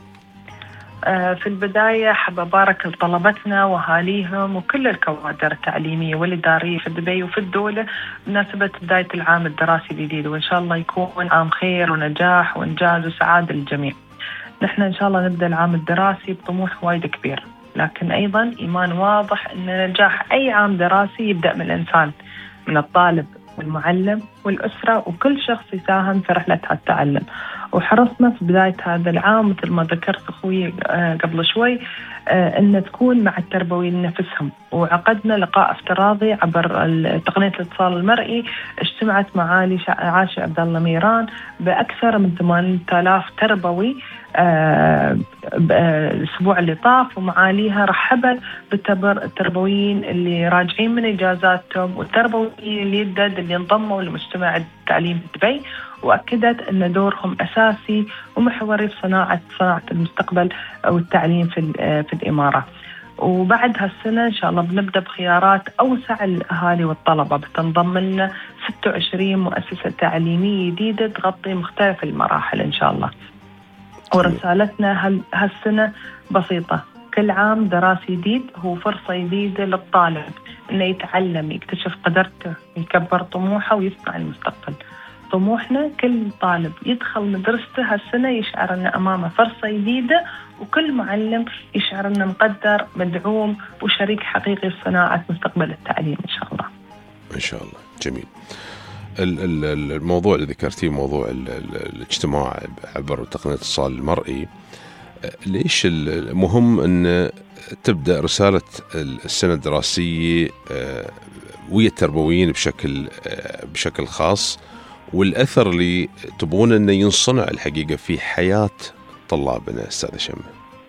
في البداية حاب أبارك لطلبتنا وأهاليهم وكل الكوادر التعليمية والإدارية في دبي وفي الدولة بمناسبة بداية العام الدراسي الجديد، وإن شاء الله يكون عام خير ونجاح وإنجاز وسعادة للجميع. نحن إن شاء الله نبدأ العام الدراسي بطموح وايد كبير، لكن أيضا إيمان واضح أن نجاح أي عام دراسي يبدأ من الإنسان، من الطالب والمعلم والأسرة وكل شخص يساهم في رحلة التعلم. وحرصنا في بداية هذا العام مثل ما ذكرت أخوي قبل شوي أن تكون مع التربويين نفسهم، وعقدنا لقاء افتراضي عبر تقنية الاتصال المرئي اجتمعت معالي عاشي عبد الله ميران بأكثر من 8000 تربوي الأسبوع اللي طاف، ومعاليها رحبت بالتربويين اللي راجعين من إجازاتهم والتربويين الجدد اللي انضموا لمجتمع التعليم دبي، وأكدت أن دورهم أساسي ومحوري في صناعة المستقبل والتعليم في الإمارات. وبعد هالسنة إن شاء الله بنبدأ بخيارات أوسع للأهالي والطلبة، بتنضم لنا 26 مؤسسة تعليمية جديدة تغطي مختلف المراحل إن شاء الله. ورسالتنا هالسنة بسيطة، كل عام دراسي جديد هو فرصة جديدة للطالب إنه يتعلم، يكتشف قدرته، يكبر طموحه ويصنع المستقبل. طموحنا كل طالب يدخل مدرسته هالسنة يشعر أن أمامه فرصة جديدة، وكل معلم يشعر أنه مقدر، مدعوم وشريك حقيقي في صناعة مستقبل التعليم إن شاء الله. إن شاء الله. جميل. الموضوع اللي ذكرتيه موضوع الاجتماع عبر تقنية الاتصال المرئي، ليش المهم أن تبدأ رسالة السنة الدراسية ويا التربويين بشكل خاص، والأثر اللي تبون أنه ينصنع الحقيقة في حياة طلابنا أستاذة شمة؟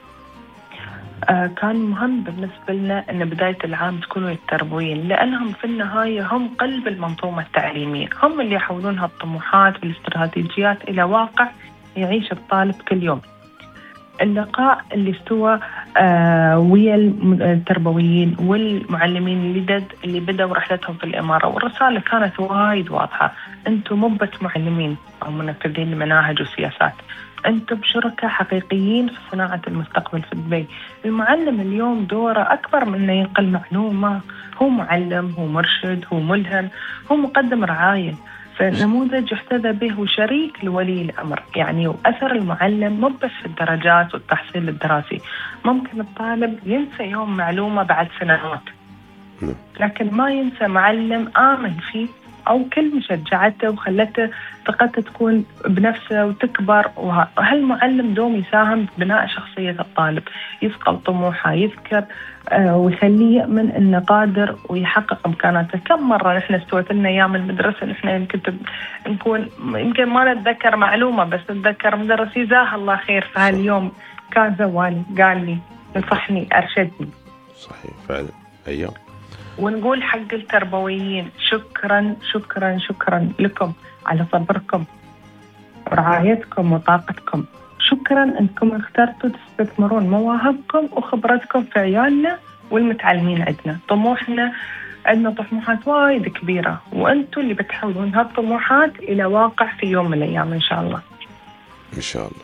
كان مهم بالنسبة لنا أن بداية العام تكونوا التربويين، لأنهم في النهاية هم قلب المنظومة التعليمية، هم اللي يحولون هالطموحات والاستراتيجيات إلى واقع يعيش الطالب كل يوم. اللقاء اللي استوى ويا التربويين والمعلمين الجدد اللي بدأوا رحلتهم في الإمارة، والرسالة كانت وايد واضحة، أنتم مو بس معلمين أو منفذين لمناهج وسياسات، أنتم شركاء حقيقيين في صناعة المستقبل في دبي. المعلم اليوم دوره أكبر من أنه ينقل معلومة، هو معلم، هو مرشد، هو ملهم، هو مقدم رعاية، فنموذج يحتذى به وشريك لولي الأمر. يعني وأثر المعلم مو بس في الدرجات والتحصيل الدراسي، ممكن الطالب ينسى يوم معلومة بعد سنوات، لكن ما ينسى معلم آمن فيه أو كلمة شجعته وخلته ثقته تكون بنفسه وتكبر. وهالمعلم دوم يساهم ببناء شخصية الطالب، يثقل طموحه، يذكر ويخليه يؤمن إنه قادر ويحقق إمكاناته. كم مرة نحن استوت لنا أيام المدرسة نحن يمكن ما نتذكر معلومة، بس نتذكر مدرس جزاه الله خير في هاليوم كان زوالي، قال لي، نصحني، أرشدني. صحيح فعلا أيام. ونقول حق التربويين شكرا شكرا شكرا لكم على صبركم ورعايتكم وطاقتكم. شكرا أنكم اخترتوا تستثمرون مواهبكم وخبرتكم في عيالنا والمتعلمين عندنا. طموحنا عندنا طموحات وايد كبيرة، وأنتوا اللي بتحولون هالطموحات إلى واقع في يوم من الأيام إن شاء الله. إن شاء الله.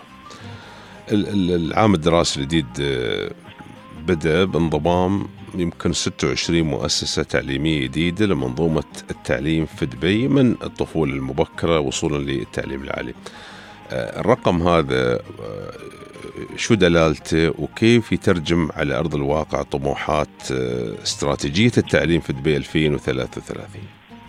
العام الدراسي الجديد بدأ بانضمام يمكن 26 مؤسسة تعليمية جديدة لمنظومة التعليم في دبي من الطفولة المبكرة وصولا للتعليم العالي. الرقم هذا شو دلالته وكيف يترجم على أرض الواقع طموحات استراتيجية التعليم في دبي 2033؟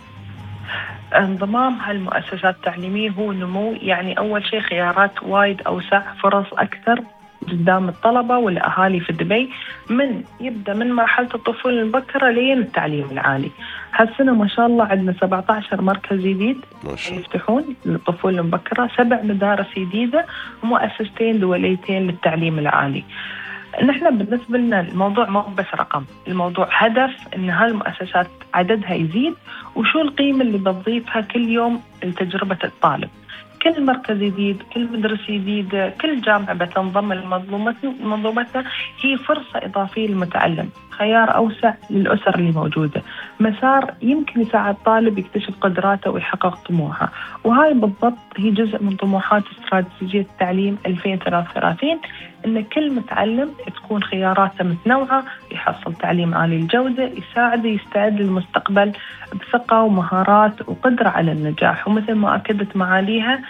انضمام هالمؤسسات التعليمية هو نمو، يعني أول شيء خيارات وايد أوسع، فرص أكثر قدام الطلبة والأهالي في دبي، من يبدأ من مرحلة الطفولة المبكرة لين التعليم العالي. هالسنة ما شاء الله عندنا 17 مركز جديد يفتحون للطفولة المبكرة، 7 مدارس جديدة ومؤسستين دوليتين للتعليم العالي. نحن بالنسبة لنا الموضوع مو بس رقم، الموضوع هدف إن هالمؤسسات عددها يزيد، وشو القيمة اللي بتضيفها كل يوم لتجربة الطالب. كل مركز جديد، كل مدرسة جديدة، كل جامعة بتنضم لمنظومتنا هي فرصة إضافية للمتعلم، خيار أوسع للأسر اللي موجودة، مسار يمكن يساعد الطالب يكتشف قدراته ويحقق طموحه. وهاي بالضبط هي جزء من طموحات استراتيجية التعليم 2033، إن كل متعلم تكون خياراته متنوعة، يحصل تعليم عالي الجودة يساعده يستعد للمستقبل بثقة ومهارات وقدرة على النجاح. ومثل ما أكدت معاليها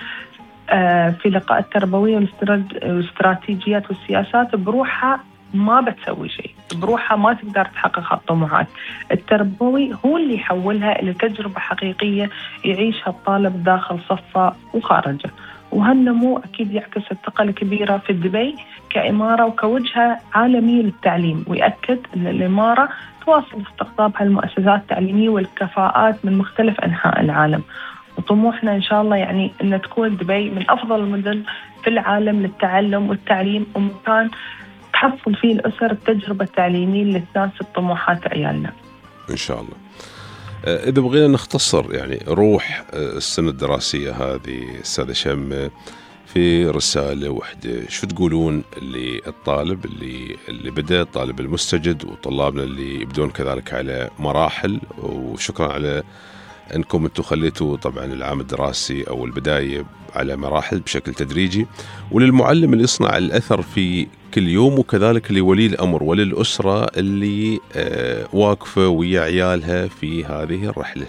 في لقاء التربوية والاستراتيجيات والسياسات، بروحها ما بتسوي شيء، بروحها ما تقدر تحقق الطموحات. التربوي هو اللي يحولها إلى تجربة حقيقية يعيشها الطالب داخل صفه وخارجه. وهالنمو أكيد يعكس الثقة الكبيرة في دبي كإمارة وكوجهة عالمية للتعليم، ويأكد أن الإمارة تواصل استقطاب هالمؤسسات التعليمية والكفاءات من مختلف أنحاء العالم. وطموحنا إن شاء الله يعني أن تكون دبي من أفضل المدن في العالم للتعلم والتعليم، ومكان تحصل فيه الأسر التجربة التعليمية اللي تناسب طموحات عيالنا إن شاء الله. إذا بغينا نختصر يعني روح السنة الدراسية هذه أستاذة شمة في رسالة واحدة، شو تقولون للطالب اللي بدأ، الطالب المستجد، وطلابنا اللي يبدون كذلك على مراحل؟ وشكرا على أنكم أنتم خليتوا طبعا العام الدراسي أو البداية على مراحل بشكل تدريجي، وللمعلم اللي يصنع الأثر في كل يوم، وكذلك لولي الأمر وللأسرة اللي واقفة ويا عيالها في هذه الرحلة.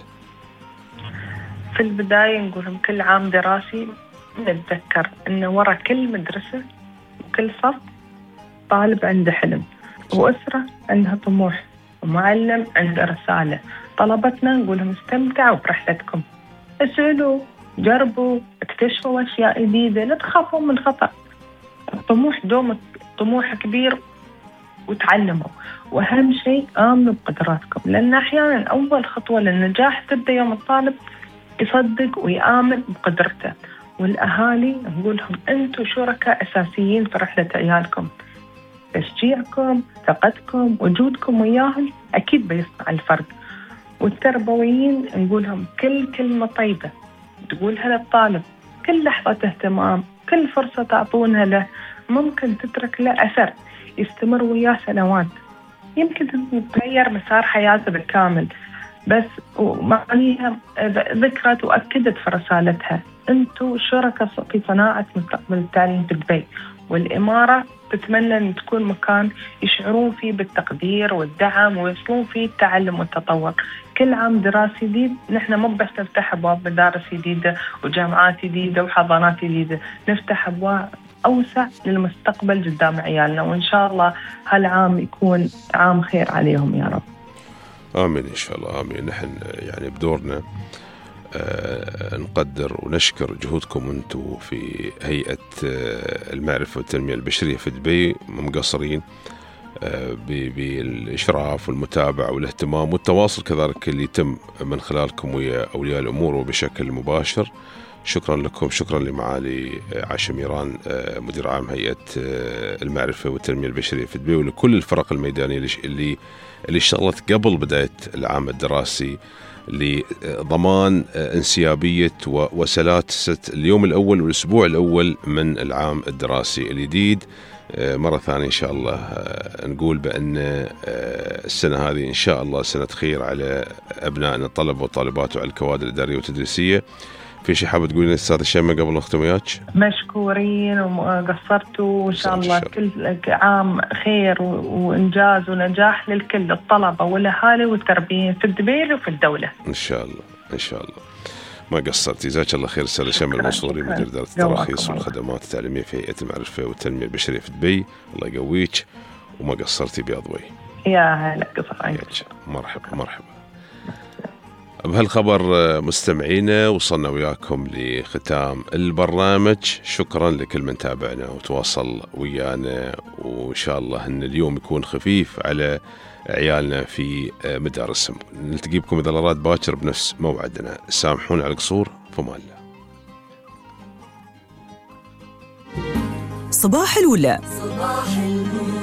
في البداية نقولهم كل عام دراسي نتذكر أن وراء كل مدرسة وكل صف طالب عنده حلم، وأسرة عندها طموح، ومعلم عنده رسالة. طلبتنا نقولهم استمتعوا برحلتكم، اسألوا، جربوا، اكتشفوا أشياء جديدة، لا تخافوا من الخطأ. الطموح دوم طموح كبير وتعلموا، وأهم شيء آمنوا بقدراتكم، لأن أحيانا أول خطوة للنجاح تبدأ يوم الطالب يصدق ويآمن بقدرته. والأهالي نقولهم أنتوا شركاء أساسيين في رحلة عيالكم، تشجيعكم، ثقتكم، وجودكم وياهم أكيد بيصنع الفرق. والتربويين نقولهم كل كلمة طيبة تقولها للطالب، كل لحظة اهتمام، كل فرصة تعطونها له ممكن تترك له أثر يستمر وياه سنوات، يمكن تغير مسار حياته بالكامل. بس ومعليها ذكرت وأكدت في رسالتها أنتوا شركاء في صناعة مستقبل التعليم في دبي، والإمارة تتمنى أن تكون مكان يشعرون فيه بالتقدير والدعم ويصلون فيه التعلم والتطور. كل عام دراسي جديد نحن مو بس نفتح أبواب مدارس جديدة وجامعات جديدة وحضانات جديدة، نفتح أبواب أوسع للمستقبل قدام عيالنا، وإن شاء الله هالعام يكون عام خير عليهم يا رب. آمين إن شاء الله، آمين. نحن يعني بدورنا نقدر ونشكر جهودكم أنتم في هيئة المعرفة والتنمية البشرية في دبي، مقصرين بالإشراف والمتابعة والاهتمام والتواصل كذلك اللي يتم من خلالكم ويا أولياء الأمور وبشكل مباشر. شكرا لكم، شكرا لمعالي عاشا ميران مدير عام هيئة المعرفة والتنمية البشرية في دبي، ولكل الفرق الميدانية اللي اشتغلت قبل بداية العام الدراسي لضمان انسيابية وسلاسة اليوم الأول والأسبوع الأول من العام الدراسي الجديد. مرة ثانية إن شاء الله نقول بأن السنة هذه إن شاء الله سنة خير على أبنائنا الطلبة والطالبات وعلى الكوادر الإدارية والتدريسية. في شيء حابة تقولين أستاذ الشيمة قبل نختم وياك؟ مشكورين وقصرتوا وإن شاء الله كل عام خير وإنجاز ونجاح للكل، الطلبة والأهالي والتربيين في الدبيل وفي الدولة إن شاء الله إن شاء الله. ما قصرتي، جزاك الله خير. أستاذ الشيمة المنصوري مدير إدارة التراخيص والخدمات التعليمية في هيئة المعرفة والتنمية البشرية في دبي، الله يقويك وما قصرتي بأضوي. يا هلا قصر. مرحبا مرحبا. بهالخبر مستمعينا وصلنا وياكم لختام البرنامج. شكرا لكل من تابعنا وتواصل ويانا، وإن شاء الله أن اليوم يكون خفيف على عيالنا في مدارسهم. نلتقي بكم إذا الله راد باكر بنفس موعدنا. سامحونا على القصور، فما الله. صباح الولا. صباح الولا.